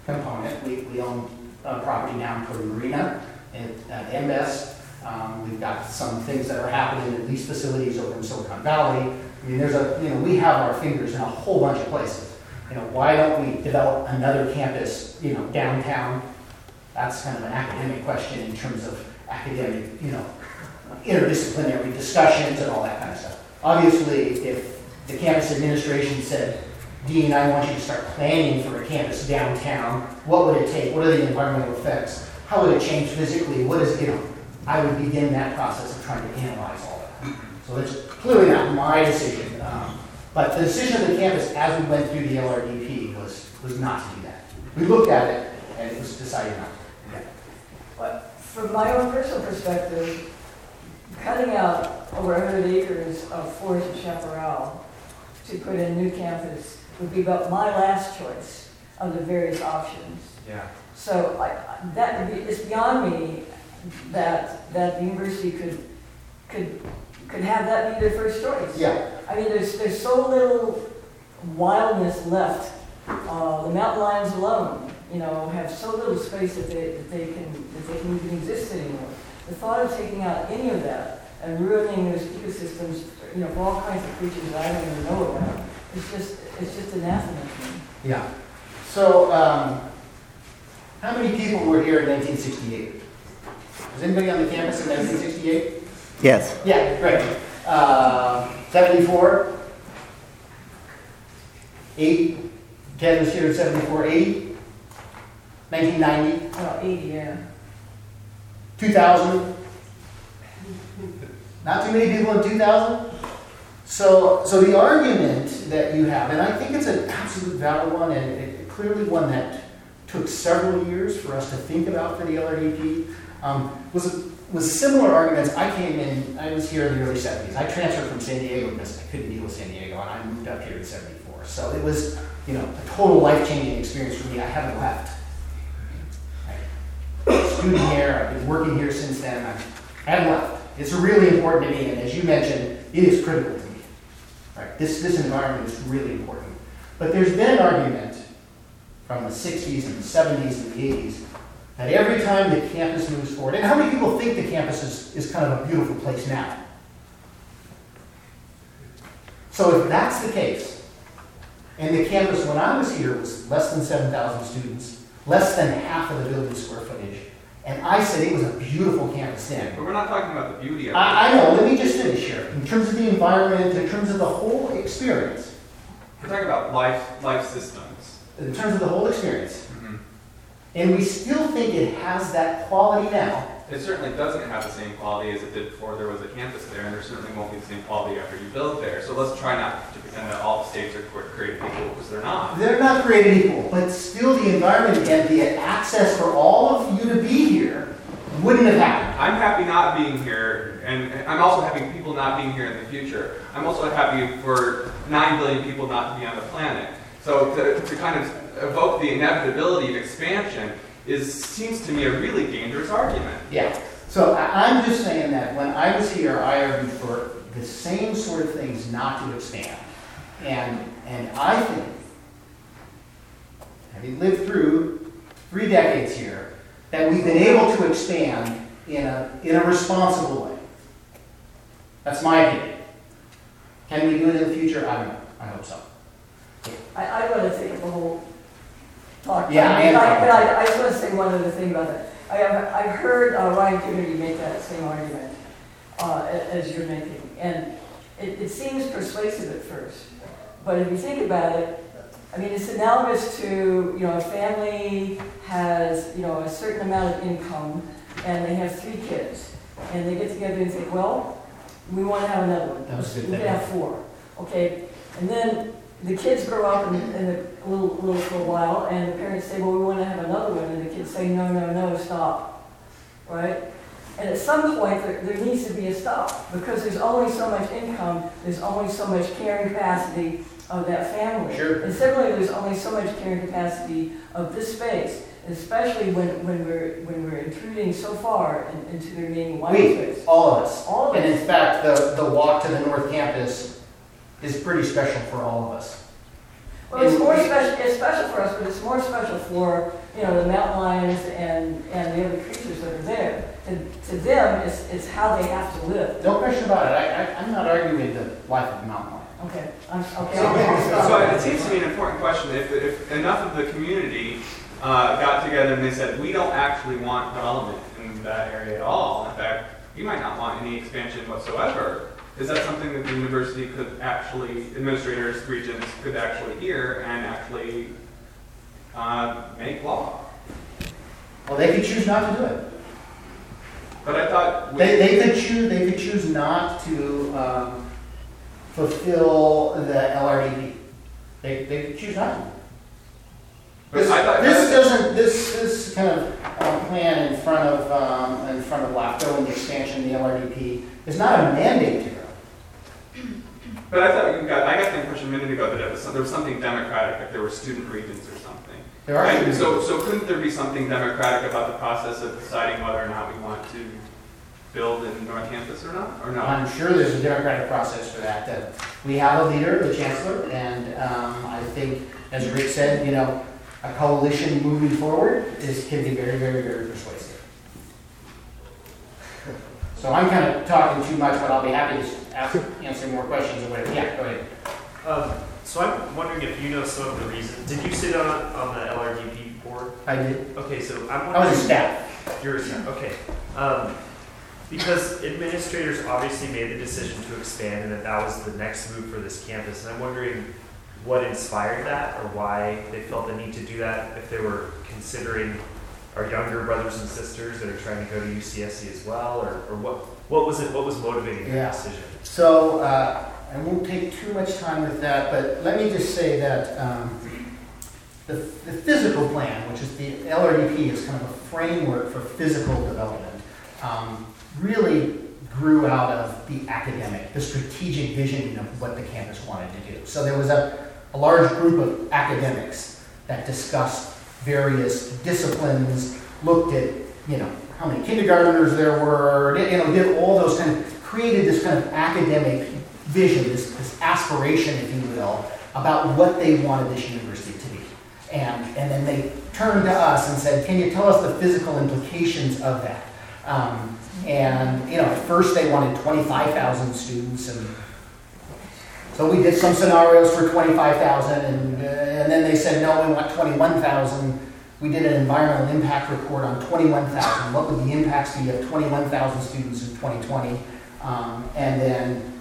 component. We, we own uh, property now in Cody Marina and at M B E S. Um, we've got some things that are happening at lease facilities over in Silicon Valley. I mean, there's a, you know, we have our fingers in a whole bunch of places. You know, why don't we develop another campus, you know, downtown? That's kind of an academic question in terms of academic, you know, interdisciplinary discussions and all that kind of stuff. Obviously, if the campus administration said, Dean, I want you to start planning for a campus downtown, what would it take? What are the environmental effects? How would it change physically? What is, you know, I would begin that process of trying to analyze all that. So it's clearly not my decision. Um, but the decision of the campus as we went through the L R D P was, was not to do that. We looked at it and it was decided not to do that.
But from my own personal perspective, cutting out over one hundred acres of forest in Chaparral to put in a new campus would be about my last choice of the various options.
Yeah.
So I, that would be, it's beyond me that that the university could could could have that be their first choice.
Yeah.
I mean, there's there's so little wildness left. Uh, the mountain lions alone, you know, have so little space that they that they can that they can even exist anymore. The thought of taking out any of that and ruining those ecosystems, you know, for all kinds of creatures that I don't even know about, it's just it's just anathema to me.
Yeah. So, um, how many people were here in nineteen sixty-eight? Was anybody on the campus in nineteen sixty-eight?
Yes.
Yeah, great. Uh, seventy-four? eight? Ken was here in seventy-four, eighty? nineteen ninety?
Oh, eighty, yeah.
two thousand? Not too many people in two thousand? So, so the argument that you have, and I think it's an absolute valid one, and it, clearly one that took several years for us to think about for the L R D P, um, was, was similar arguments. I came in, I was here in the early seventies. I transferred from San Diego because I couldn't deal with San Diego, and I moved up here in seventy-four. So it was, you know, a total life-changing experience for me. I haven't left. I'm a student here, I've been working here since then. I'm, I haven't left. It's really important to me, and as you mentioned, it is critical to me. Right? This, this environment is really important. But there's been an argument from the sixties and the seventies and the eighties that every time the campus moves forward, and how many people think the campus is, is kind of a beautiful place now? So if that's the case, and the campus when I was here was less than seven thousand students, less than half of the building square footage, and I said it was a beautiful campus then.
But we're not talking about the beauty of it.
I, I know, let me just finish here. In terms of the environment, in terms of the whole experience,
We're talking about life, life systems.
in terms of the whole experience,
Mm-hmm.
and we still think it has that quality now.
It certainly doesn't have the same quality as it did before there was a campus there, and there certainly won't be the same quality after you build there. So let's try not to pretend that all the states are created equal, because they're not.
They're not created equal, but still the environment and the access for all of you to be here wouldn't have happened.
I'm happy not being here, and and I'm also happy people not being here in the future. I'm also happy for nine billion people not to be on the planet. So to, to kind of evoke the inevitability of expansion is seems to me a really dangerous argument.
Yeah. So I- I'm just saying that when I was here, I argued for the same sort of things not to expand. And, and I think, having lived through three decades here, that we've been able to expand in a, in a responsible way. That's my opinion. Can we do it in the future? I don't know. I hope so.
I, I want to take the whole talk.
Yeah, I
I,
am.
but I, I just want to say one other thing about that. I have, I've heard uh, Ryan Kennedy make that same argument uh, a- as you're making, and it, it seems persuasive at first. But if you think about it, I mean, it's analogous to, you know, a family has, you know, a certain amount of income, and they have three kids, and they get together and think, well, we want to have another one.
That was a good
We
thing.
can have four, okay? And then the kids grow up in, in a little, little for a while, and the parents say, well, we want to have another one, and the kids say, no, no, no, stop, right? And at some point, there, there needs to be a stop, because there's only so much income, there's only so much carrying capacity of that family.
Sure.
And similarly, there's only so much carrying capacity of this space, especially when, when we're when we're intruding so far in, into the remaining white
We,
space.
all of us.
All of
And
us.
in fact, the, the walk to the North Campus is pretty special for all of us.
Well, it's more special, it's special for us, but it's more special for, you know, the mountain lions and, and the other creatures that are there. To, to them, it's, it's how they have to live.
No question about it. I, I, I'm not arguing the life of the mountain lion.
Okay, I'm, okay.
So,
I'll-
so it seems to me an important question. If, if enough of the community uh, got together and they said, we don't actually want development in that area at all. In fact, we might not want any expansion whatsoever. Is that something that the university could actually, administrators, regents, could actually hear and actually uh, make law?
Well, they could choose not to do it.
But I thought we,
They, they could choose, they could choose not to um, fulfill the L R D P. They, they could choose not to.
but
This,
I thought
this doesn't, this, this kind of uh, plan in front of, um, in front of LAFCO and the expansion of the L R D P is not a mandate to grow.
But I thought you got, I got the impression a minute ago that it was, there was something democratic, like there were student regents or something.
There are
Right?
student
So,
regents.
so couldn't there be something democratic about the process of deciding whether or not we want to build in North Campus or not, or not?
I'm sure there's a democratic process for that. Uh, we have a leader, the chancellor, and um, I think, as Rick said, you know, a coalition moving forward is can be very, very, very persuasive. So I'm kind of talking too much, but I'll be happy to ask, answer more questions or whatever. Yeah, go ahead.
Um, so I'm wondering if you know some of the reasons. Did you sit on, on the L R D P board?
I did.
Okay, so I'm
I
wondering.
was a staff.
You're a staff, okay. Um, because administrators obviously made the decision to expand and that that was the next move for this campus. And I'm wondering what inspired that or why they felt the need to do that, if they were considering our younger brothers and sisters that are trying to go to U C S C as well, or, or what, what was it, what was motivating
Yeah.
that decision?
So uh, I won't take too much time with that, but let me just say that um, the, the physical plan, which is the L R D P, is kind of a framework for physical development, um, really grew out of the academic, the strategic vision of what the campus wanted to do. So there was a, a large group of academics that discussed various disciplines, looked at, you know, how many kindergartners there were, you know, did all those kind of, created this kind of academic vision, this, this aspiration, if you will, about what they wanted this university to be. And, and then they turned to us and said, can you tell us the physical implications of that? Um, and, you know, at first they wanted twenty-five thousand students, and so we did some scenarios for twenty-five thousand, and, uh, and then they said, no, we want twenty-one thousand. We did an environmental impact report on twenty-one thousand. What would the impacts be of twenty-one thousand students in twenty twenty? Um, and then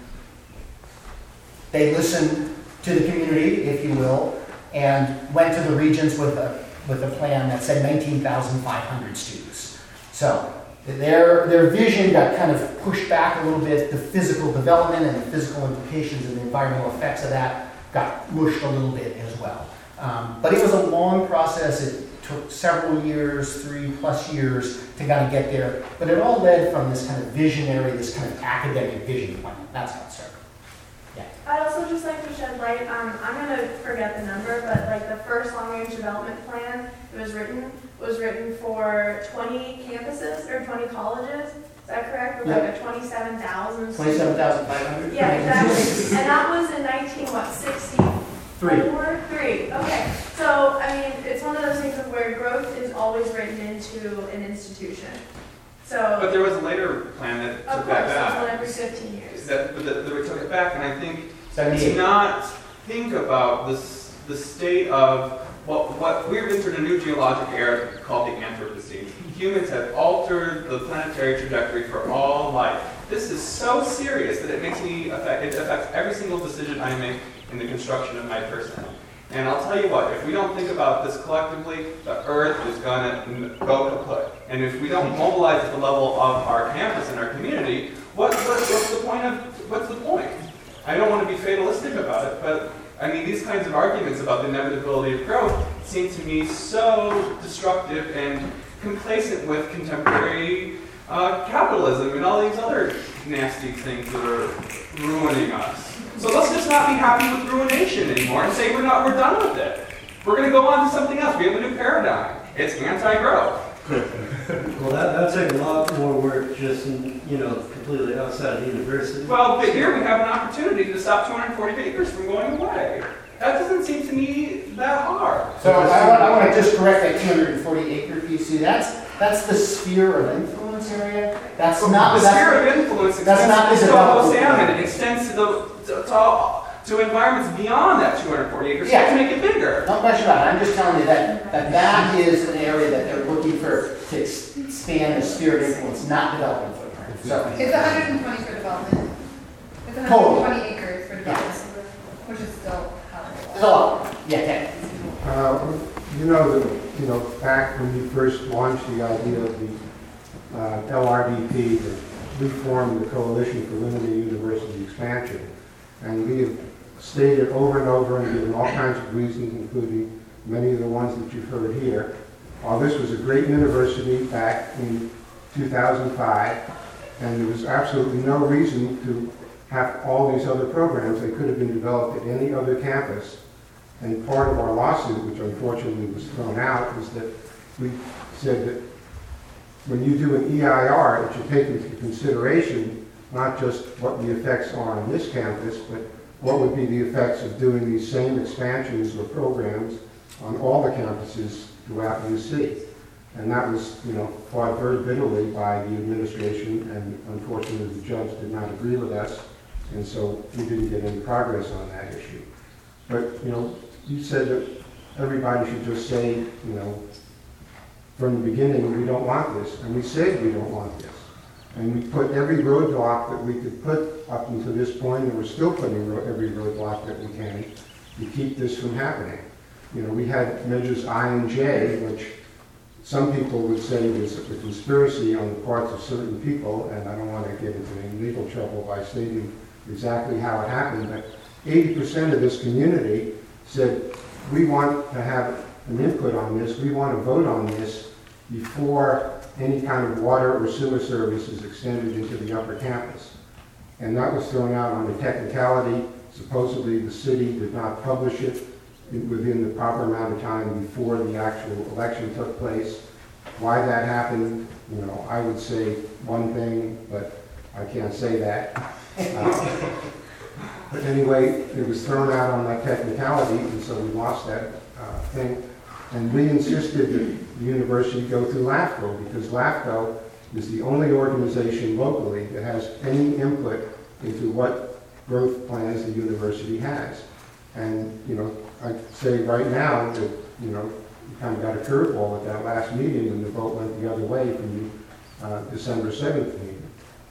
they listened to the community, if you will, and went to the regents with a, with a plan that said nineteen thousand five hundred students. So their, their vision got kind of pushed back a little bit. The physical development and the physical implications and the environmental effects of that got mushed a little bit as well. Um, but it was a long process. It took several years, three plus years to kind of get there. But it all led from this kind of visionary, this kind of academic vision plan. That's how it started.
I'd also just like to shed light, um, I'm gonna forget the number, but like the first long-range development plan, it was written, was written for twenty campuses or twenty colleges, is that correct? With like a twenty-seven thousand.
twenty-seven thousand five hundred?
Yeah, exactly, and that was in nineteen, what, sixty-four?
Three.
Three, okay. So, I mean, it's one of those things of where growth is always written into an institution. So,
But there was a later plan that
of
took
course,
that
there's one
back.
every fifteen years.
That, but that, that we took it back, and I think to
seventy-eight.
not think about this, the state of what, what we've entered a new geologic era called the Anthropocene. Humans have altered the planetary trajectory for all life. This is so serious that it makes me affect, it affects every single decision I make in the construction of my person. And I'll tell you what, if we don't think about this collectively, the earth is gonna go kaput. And if we don't mobilize at the level of our campus and our community, what, what, what's the point of, what's the point? I don't want to be fatalistic about it, but I mean, these kinds of arguments about the inevitability of growth seem to me so destructive and complacent with contemporary uh, capitalism and all these other nasty things that are ruining us. So let's just not be happy with ruination anymore and say we're not, we're done with it. We're going to go on to something else. We have a new paradigm. It's anti-growth.
Well, that, that'd take a lot more work just, in, you know, completely outside of the university.
Well, but here we have an opportunity to stop two hundred forty acres from going away. That doesn't seem to me that hard.
So I want, I want to just correct that two hundred forty acre piece. See, that's, that's the sphere of influence area. That's not,
The
that's,
sphere of influence
that's not
extends
the
to Coho
development
Salmon.
plan.
It extends to the, to, to, all- to environments beyond that two hundred forty acres,
Yeah.
to make it bigger.
No question about it. I'm just telling you that, that that is an area that they're looking for to ex- expand the sphere of influence, not development footprint. So,
It's one hundred twenty for development. It's one
Total.
hundred twenty acres for development, which is still
there's a
how
lot. Yeah, okay.
Uh, You know, the, you know, back when you first launched the idea of the uh, L R D P, that we formed the Coalition for Limited University Expansion, and we have stated over and over and given all kinds of reasons, including many of the ones that you've heard here. While this was a great university back in two thousand five, and there was absolutely no reason to have all these other programs. They could have been developed at any other campus. And part of our lawsuit, which unfortunately was thrown out, is that we said that when you do an E I R, it should take into consideration not just what the effects are on this campus, but what would be the effects of doing these same expansions or programs on all the campuses throughout U C. And that was, you know, fought very bitterly by the administration, and unfortunately the judge did not agree with us, and so we didn't get any progress on that issue. But, you know, you said that everybody should just say, you know, from the beginning, we don't want this. And we said we don't want this. And we put every roadblock that we could put up until this point, and we're still putting ro- every roadblock that we can to keep this from happening. You know, we had measures I and J, which some people would say was a conspiracy on the parts of certain people, and I don't want to get into any legal trouble by stating exactly how it happened, but eighty percent of this community said, we want to have an input on this, we want to vote on this before any kind of water or sewer service is extended into the upper campus. And that was thrown out on a technicality. Supposedly the city did not publish it in- within the proper amount of time before the actual election took place. Why that happened, you know, I would say one thing, but I can't say that. Uh, But anyway, it was thrown out on that technicality, and so we lost that uh, thing. And we insisted that the university go through LAFCO, because LAFCO is the only organization locally that has any input into what growth plans the university has. And, you know, I'd say right now that, you know, you kind of got a curveball at that last meeting when the vote went the other way from the uh, December seventh meeting.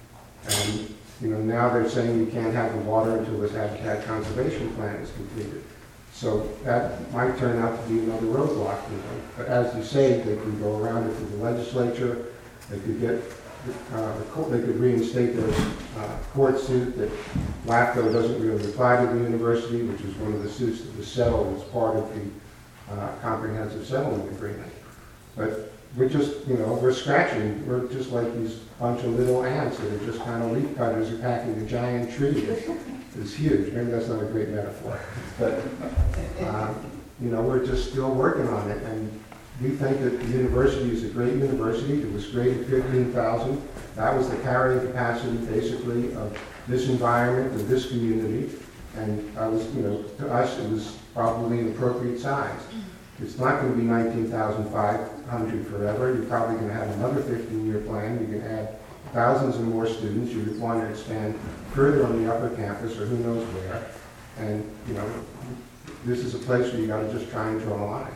And you know, now they're saying you can't have the water until this habitat conservation plan is completed. So that might turn out to be another roadblock, you know. But as you say, they can go around it through the legislature. They could get, uh, the court, they could reinstate their uh, court suit that LAFCO doesn't really apply to the university, which is one of the suits that was settled as part of the uh, comprehensive settlement agreement. But we're just, you know, we're scratching. We're just like these bunch of little ants that are just kind of leaf cutters attacking a giant tree that is huge. Maybe that's not a great metaphor. But, um, you know, we're just still working on it. And we think that the university is a great university. It was created fifteen thousand. That was the carrying capacity, basically, of this environment, of this community. And I was, you know, to us, it was probably an appropriate size. It's not going to be nineteen thousand five hundred forever. You're probably going to have another fifteen-year plan. You can add thousands and more students. You would want to expand further on the upper campus or who knows where. And, you know, this is a place where you got to just try and draw a line.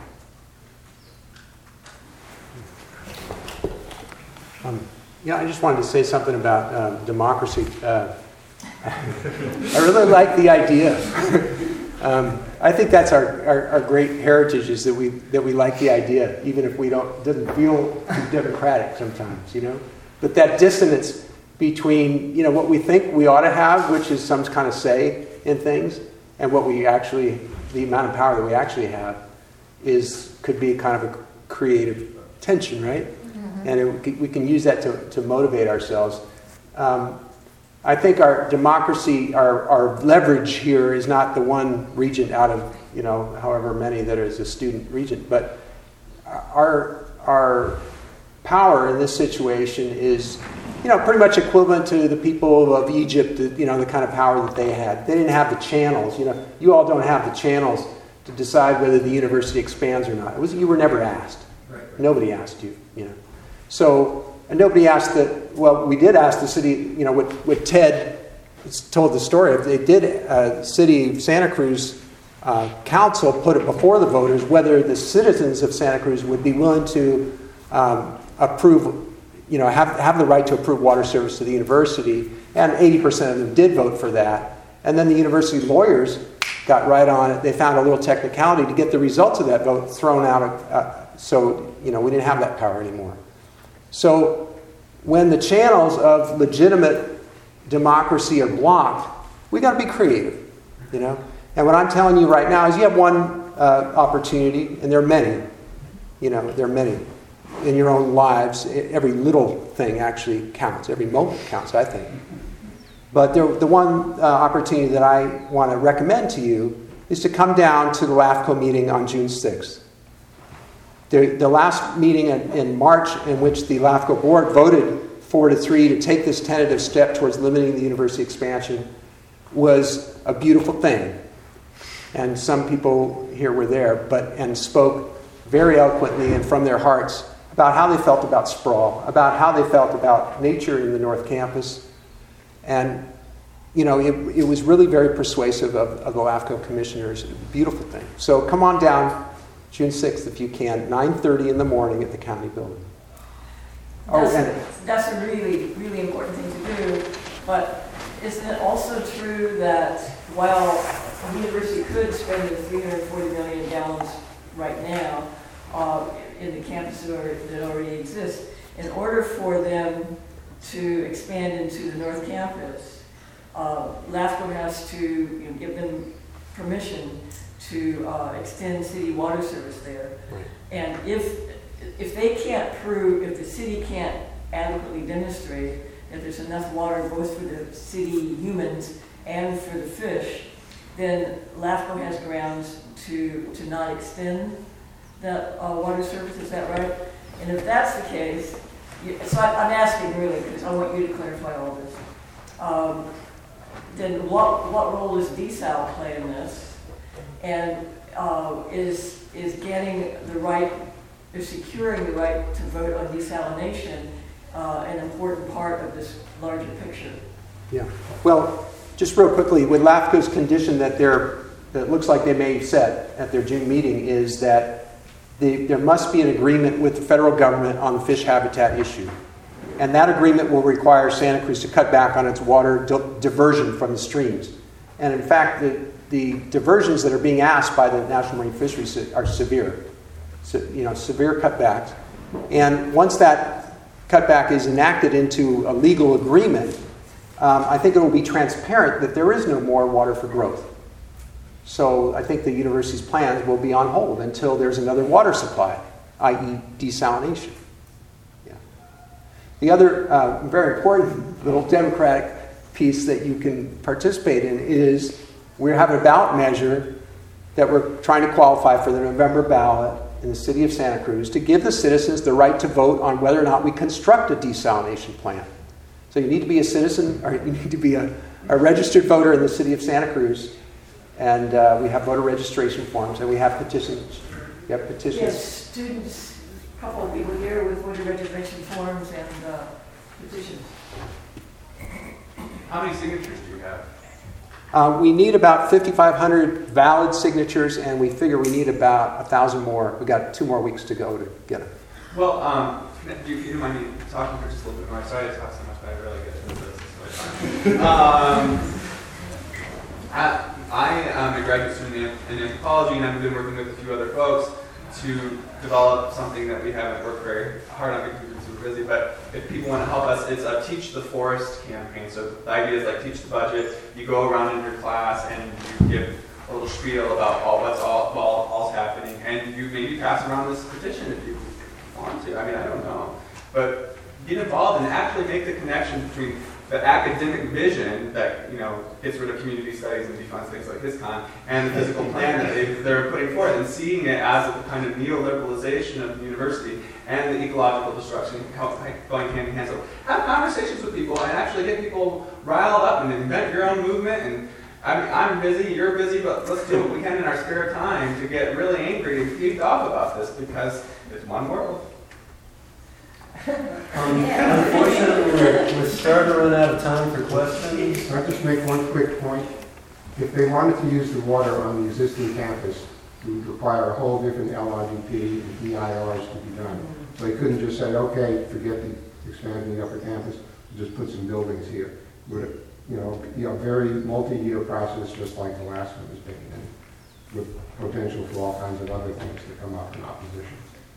Um, yeah, I just wanted to say something about um, democracy. Uh, I really like the idea. um, I think that's our, our, our great heritage, is that we that we like the idea, even if we don't doesn't feel too democratic sometimes, you know. But that dissonance between, you know, what we think we ought to have, which is some kind of say in things, and what we actually, the amount of power that we actually have, is could be kind of a creative tension, right? Mm-hmm. And it, we can use that to, to motivate ourselves. Um, I think our democracy, our, our leverage here is not the one regent out of, you know, however many that is a student regent, but our our power in this situation is, you know, pretty much equivalent to the people of Egypt, you know, the kind of power that they had. They didn't have the channels. You know, you all don't have the channels to decide whether the university expands or not. It was, you were never asked.
Right, right.
Nobody asked you, you know. So, and nobody asked that, well, we did ask the city, you know, what, what Ted told the story of. They did, uh, city of Santa Cruz uh, council put it before the voters whether the citizens of Santa Cruz would be willing to um, approve, you know, have, have the right to approve water service to the university, and eighty percent of them did vote for that. And then the university lawyers got right on it. They found a little technicality to get the results of that vote thrown out, uh, so, you know, we didn't have that power anymore. So when the channels of legitimate democracy are blocked, we got to be creative, you know. And what I'm telling you right now is you have one uh, opportunity, and there are many, you know, there are many in your own lives. Every little thing actually counts. Every moment counts, I think. But there, the one uh, opportunity that I want to recommend to you is to come down to the LAFCO meeting on June sixth. The, the last meeting in, in March, in which the LAFCO board voted four to three to take this tentative step towards limiting the university expansion, was a beautiful thing. And some people here were there, but and spoke very eloquently and from their hearts about how they felt about sprawl, about how they felt about nature in the North Campus. And, you know, it, it was really very persuasive of, of the LAFCO commissioners. A beautiful thing. So come on down June sixth if you can, nine thirty in the morning at the county building. Oh,
That's,
and
that's a really, really important thing to do. But isn't it also true that while the university could spend the three hundred forty million gallons right now uh, in the campus that already, that already exists, in order for them to expand into the North Campus, uh, LAFCO has to, you know, give them permission to uh, extend city water service there.
Right.
And if if they can't prove, if the city can't adequately demonstrate that there's enough water both for the city humans and for the fish, then LAFCO has grounds to to not extend that uh, water service. Is that right? And if that's the case, you, so I, I'm asking really because I want you to clarify all this. Um, then what what role does desal play in this? And uh, is is getting the right, is securing the right to vote on desalination uh, an important part of this larger picture?
Yeah. Well, just real quickly, with LAFCO's condition that they're, that it looks like they may set at their June meeting is that the, there must be an agreement with the federal government on the fish habitat issue. And that agreement will require Santa Cruz to cut back on its water di- diversion from the streams. And in fact, the, the diversions that are being asked by the National Marine Fisheries are severe. So, you know, severe cutbacks. And once that cutback is enacted into a legal agreement, um, I think it will be transparent that there is no more water for growth. So I think the university's plans will be on hold until there's another water supply, that is desalination. Yeah. The other uh, very important little democratic piece that you can participate in is we have a ballot measure that we're trying to qualify for the November ballot in the city of Santa Cruz to give the citizens the right to vote on whether or not we construct a desalination plant. So you need to be a citizen, or you need to be a, a registered voter in the city of Santa Cruz. And uh, we have voter registration forms, and we have petitions. We have petitions.
Yes, students, a couple of people here with voter registration forms and uh, petitions.
How many signatures do you have?
Uh, we need about fifty-five hundred valid signatures, and we figure we need about one thousand more. We've got two more weeks to go to get them.
Well, um, do you, if you don't mind me talking for just a little bit more? Sorry to talk so much, but I really get into this. It's really fun. um, I, I am a graduate student in, in anthropology, and I've been working with a few other folks to develop something that we haven't worked very hard on because we've been super busy. But if people want to help us, it's a Teach the Forest campaign. So the idea is like teach the budget. You go around in your class and you give a little spiel about all what's all, all all's happening, and you maybe pass around this petition if you want to. I mean, I don't know, but get involved and actually make the connection between the academic vision that, you know, gets rid of community studies and defunds things like HisCon, and the physical plan that they, they're putting forth, and seeing it as a kind of neoliberalization of the university,
and the ecological destruction help, going hand in hand. So have conversations with people and actually get people riled up and invent your own movement. And I mean, I'm busy, you're busy, but let's do what we can in our spare time to get really angry and peeved off about this because it's one world.
Um, unfortunately, we're, we're starting to run out of time for questions.
I'll just make one quick point. If they wanted to use the water on the existing campus, it would require a whole different L R D P and E I Rs to be done. So they couldn't just say, okay, forget the expanding the upper campus, just put some buildings here. It would, you know, be a very multi-year process, just like the last one has been, and with potential for all kinds of other things to come up in opposition.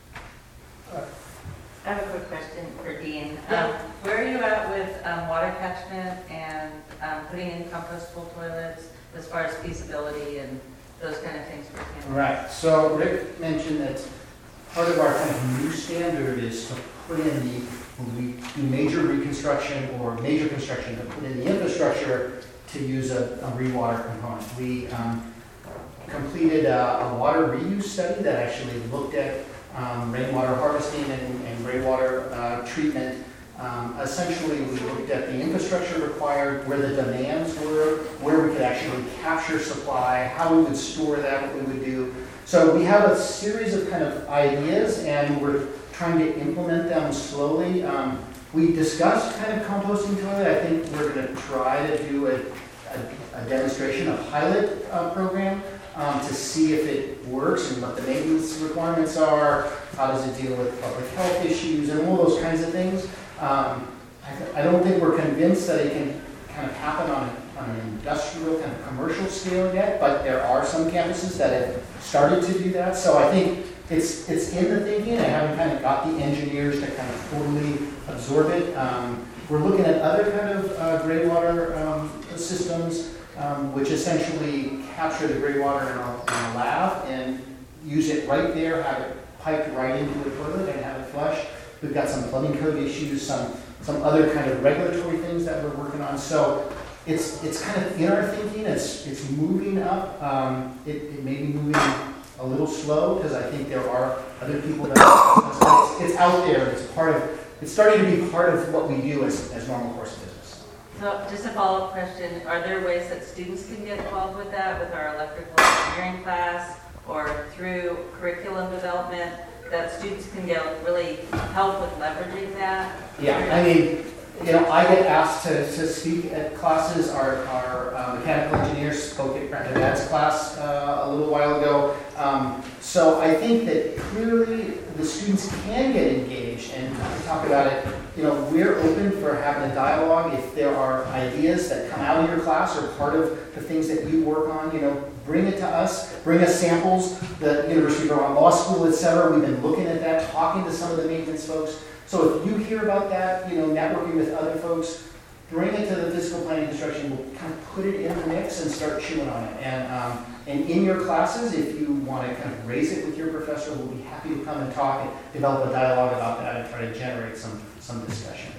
I have a quick question for Dean. Um, where are you at with um, water catchment and um, putting in compostable toilets as far as feasibility and those kind of things for campus?
Right, so Rick mentioned that part of our kind of new standard is to put in the, when we do major reconstruction or major construction, to put in the infrastructure to use a, a rewater component. We um, completed a, a water reuse study that actually looked at um, rainwater harvesting and, and rainwater uh, treatment. Um, essentially, we looked at the infrastructure required, where the demands were, where we could actually capture supply, how we would store that, what we would do. So we have a series of kind of ideas, and we're trying to implement them slowly. Um, we discussed kind of composting toilet. I think we're going to try to do a, a, a demonstration, a pilot uh, program um, to see if it works and what the maintenance requirements are, how does it deal with public health issues, and all those kinds of things. Um, I, th I don't think we're convinced that it can kind of happen on, a, on an industrial kind of commercial scale yet, but there are some campuses that have started to do that. So I think it's it's in the thinking. I haven't kind of got the engineers to kind of totally absorb it. Um, we're looking at other kind of uh, gray water um, systems, um, which essentially capture the gray water in a, in a lab and use it right there, have it piped right into the toilet and have it flush. We've got some plumbing code issues, some some other kind of regulatory things that we're working on. So it's it's kind of in our thinking. It's it's moving up. Um, it, it may be moving a little slow because I think there are other people that are, it's, it's out there. It's part of. It's starting to be part of what we do as as normal course of business.
So just a follow-up question: are there ways that students can get involved with that, with our electrical engineering class, or through curriculum development, that students can get really help with leveraging that?
Yeah, I mean, you know, I get asked to, to speak at classes. Our, our uh, mechanical engineers spoke at Brent Dad's class uh, a little while ago. Um, so I think that clearly the students can get engaged and talk about it. You know, we're open for having a dialogue. If there are ideas that come out of your class or part of the things that you work on, you know, bring it to us. Bring us samples. The University of Vermont Law School, et cetera. We've been looking at that, talking to some of the maintenance folks. So if you hear about that, you know, networking with other folks, bring it to the physical planning construction. We'll kind of put it in the mix and start chewing on it. And um, and in your classes, if you want to kind of raise it with your professor, we'll be happy to come and talk and develop a dialogue about that and try to generate some some discussion.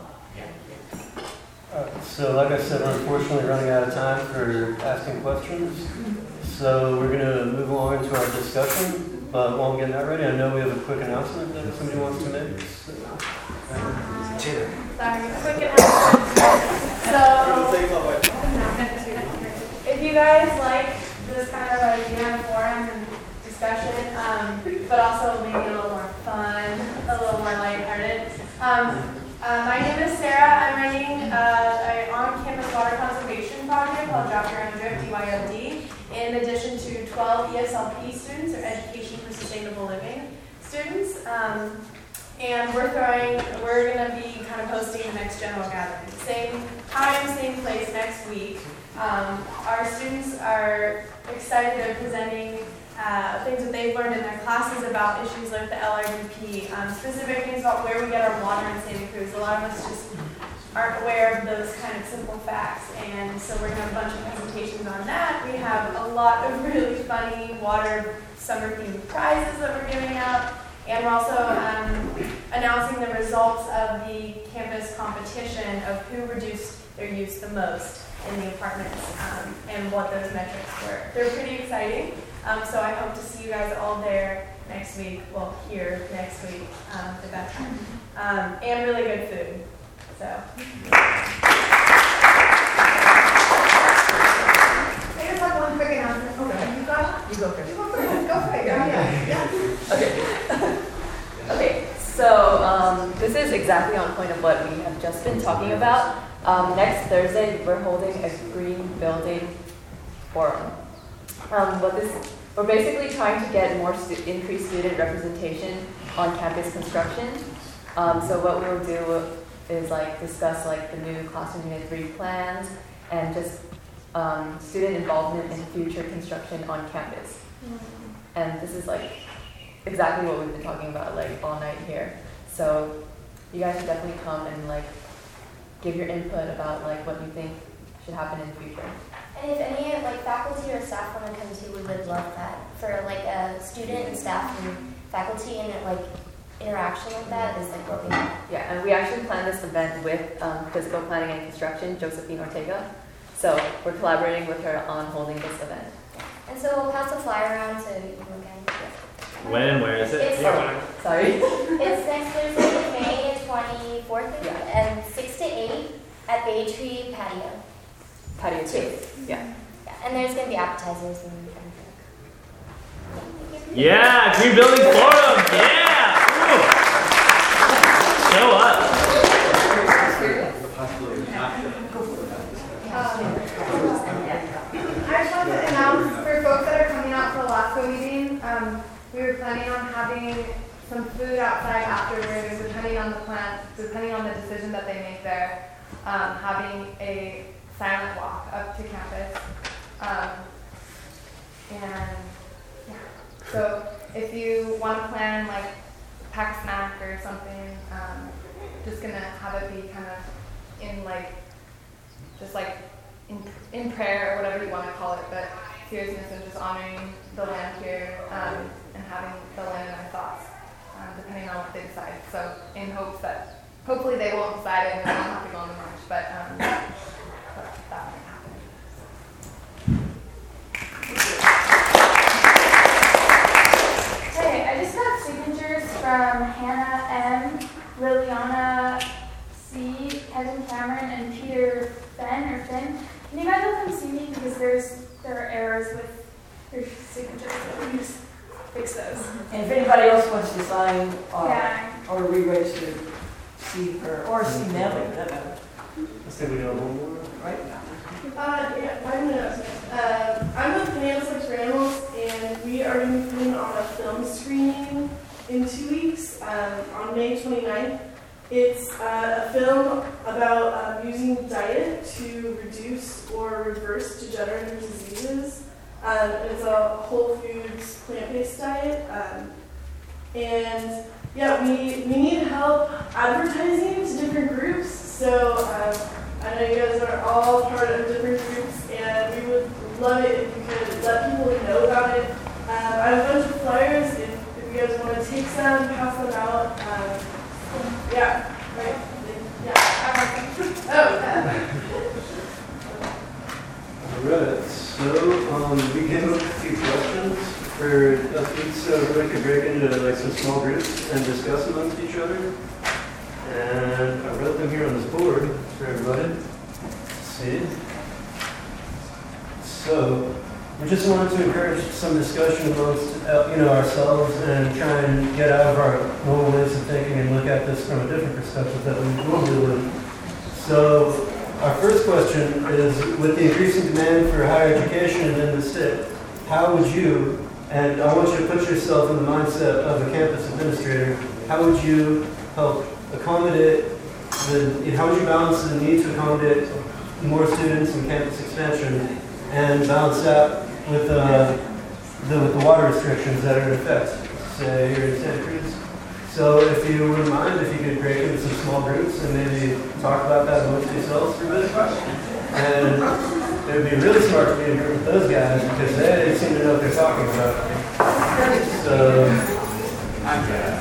Uh, so like I said, we're unfortunately running out of time for asking questions. So we're going to move along into our discussion. But while I'm getting that ready, I know we have a quick announcement that somebody wants to make. So, uh,
Sorry, quick announcement. So, if you guys like this kind of idea and forum and discussion, um, but also maybe a little more fun, a little more lighthearted. Um, uh, my name is Sarah. I'm running uh, an on-campus water conservation project called Drop Your Own Drip, D Y O D, in addition to twelve E S L P students, or Education for Sustainable Living students. Um, and we're throwing, we're going to be kind of hosting the next general gathering. Same time, same place next week. Um, our students are excited. They're presenting uh, things that they've learned in their classes about issues like the L R D P, um, specific things about where we get our water in Santa Cruz. A lot of us just aren't aware of those kind of simple facts, and so we're going to have a bunch of presentations on that. We have a lot of really funny water summer themed prizes that we're giving out, and we're also um, announcing the results of the campus competition of who reduced their use the most in the apartments um, and what those metrics were. They're pretty exciting, um, so I hope to see you guys all there. next week, well, here next week, um, the best time, um, and really good food, so.
I just have one quick announcement. Okay, you got
You go first.
You go first. Go for it. Yeah, yeah. yeah.
Okay. Okay, so um, this is exactly on point of what we have just been talking about. Um, next Thursday, we're holding a green building forum. Um, what this, we're basically trying to get more stu- increased student representation on campus construction. Um, so what we will do is like discuss like the new classroom unit three plans and just um, student involvement in future construction on campus. And this is like exactly what we've been talking about like all night here. So you guys should definitely come and like give your input about like what you think should happen in the future.
And if any like faculty or staff want to come too, we would love that for like a student and staff and faculty and like interaction like that is like what we need.
Yeah, and we actually planned this event with um, Physical Planning and Construction, Josephine Ortega. So we're collaborating with her on holding this event.
And so we'll pass the flyer around so you can look at it.
When and where is it?
It's,
Oh, sorry.
it's next Thursday, May twenty-fourth,
Yeah.
and six to eight at Bay Tree Patio.
Patio
Two.
two. Yeah.
Yeah, and there's going to be appetizers and everything.
Yeah, Green Building Forum. Yeah. Ooh. Show up.
I just want to announce for folks that are coming out for LASCO meeting, um, we were planning on having some food outside afterwards, depending on the plan, depending on the decision that they make there, um, having a silent walk up to campus. Um, and yeah, so if you want to plan like pack a snack or something, um, just gonna have it be kind of in like, just like in, in prayer or whatever you want to call it, but seriousness and just honoring the land here um, and having the land in our thoughts, um, depending on what they decide. So in hopes that, hopefully they won't decide it and we won't have to go on the march, but, um, but that might happen.
Hey, I just got signatures from Hannah M., Liliana C., Kevin Cameron, and Peter Fenn or Finn. Can you guys let them see me because there's there are errors with your signatures, so we just fix those.
And if anybody else wants to sign or,
Yeah.
or re-register, see her, or see Nellie, for that matter.
Let's say we do one more.
Right?
Uh, yeah, I'm gonna, uh, I'm with Bananas Sex for Animals, and we are going to be putting on a film screening in two weeks, um, on May twenty-ninth. It's uh, a film about um, using diet to reduce or reverse degenerative diseases. Um, it's a whole foods, plant-based diet. Um, and yeah, we, we need help advertising to different groups. So um, I know you guys are all part of different groups, and we would love it if you could let people know about it. Um, I have a bunch of flyers. If, if you guys want to take some, pass them out. Um, yeah, right. Yeah. Oh, yeah.
Alright, so um, we came up with a few questions for us each, so we could break into like some small groups and discuss amongst each other. And I wrote them here on this board for everybody to see. So we just wanted to encourage some discussion amongst uh, you know ourselves and try and get out of our normal ways of thinking and look at this from a different perspective that we will deal with. So our first question is, with the increasing demand for higher education in the state, how would you, and I want you to put yourself in the mindset of a campus administrator, how would you help accommodate the, how would you balance the need to accommodate more students and campus expansion and balance that with, uh, the, with the water restrictions that are in effect, say here in Santa Cruz? So if you wouldn't mind, if you could break into some small groups and maybe talk about that amongst yourselves for a bit. And it would be really smart to be in a group with those guys because they seem to know what they're talking about. So,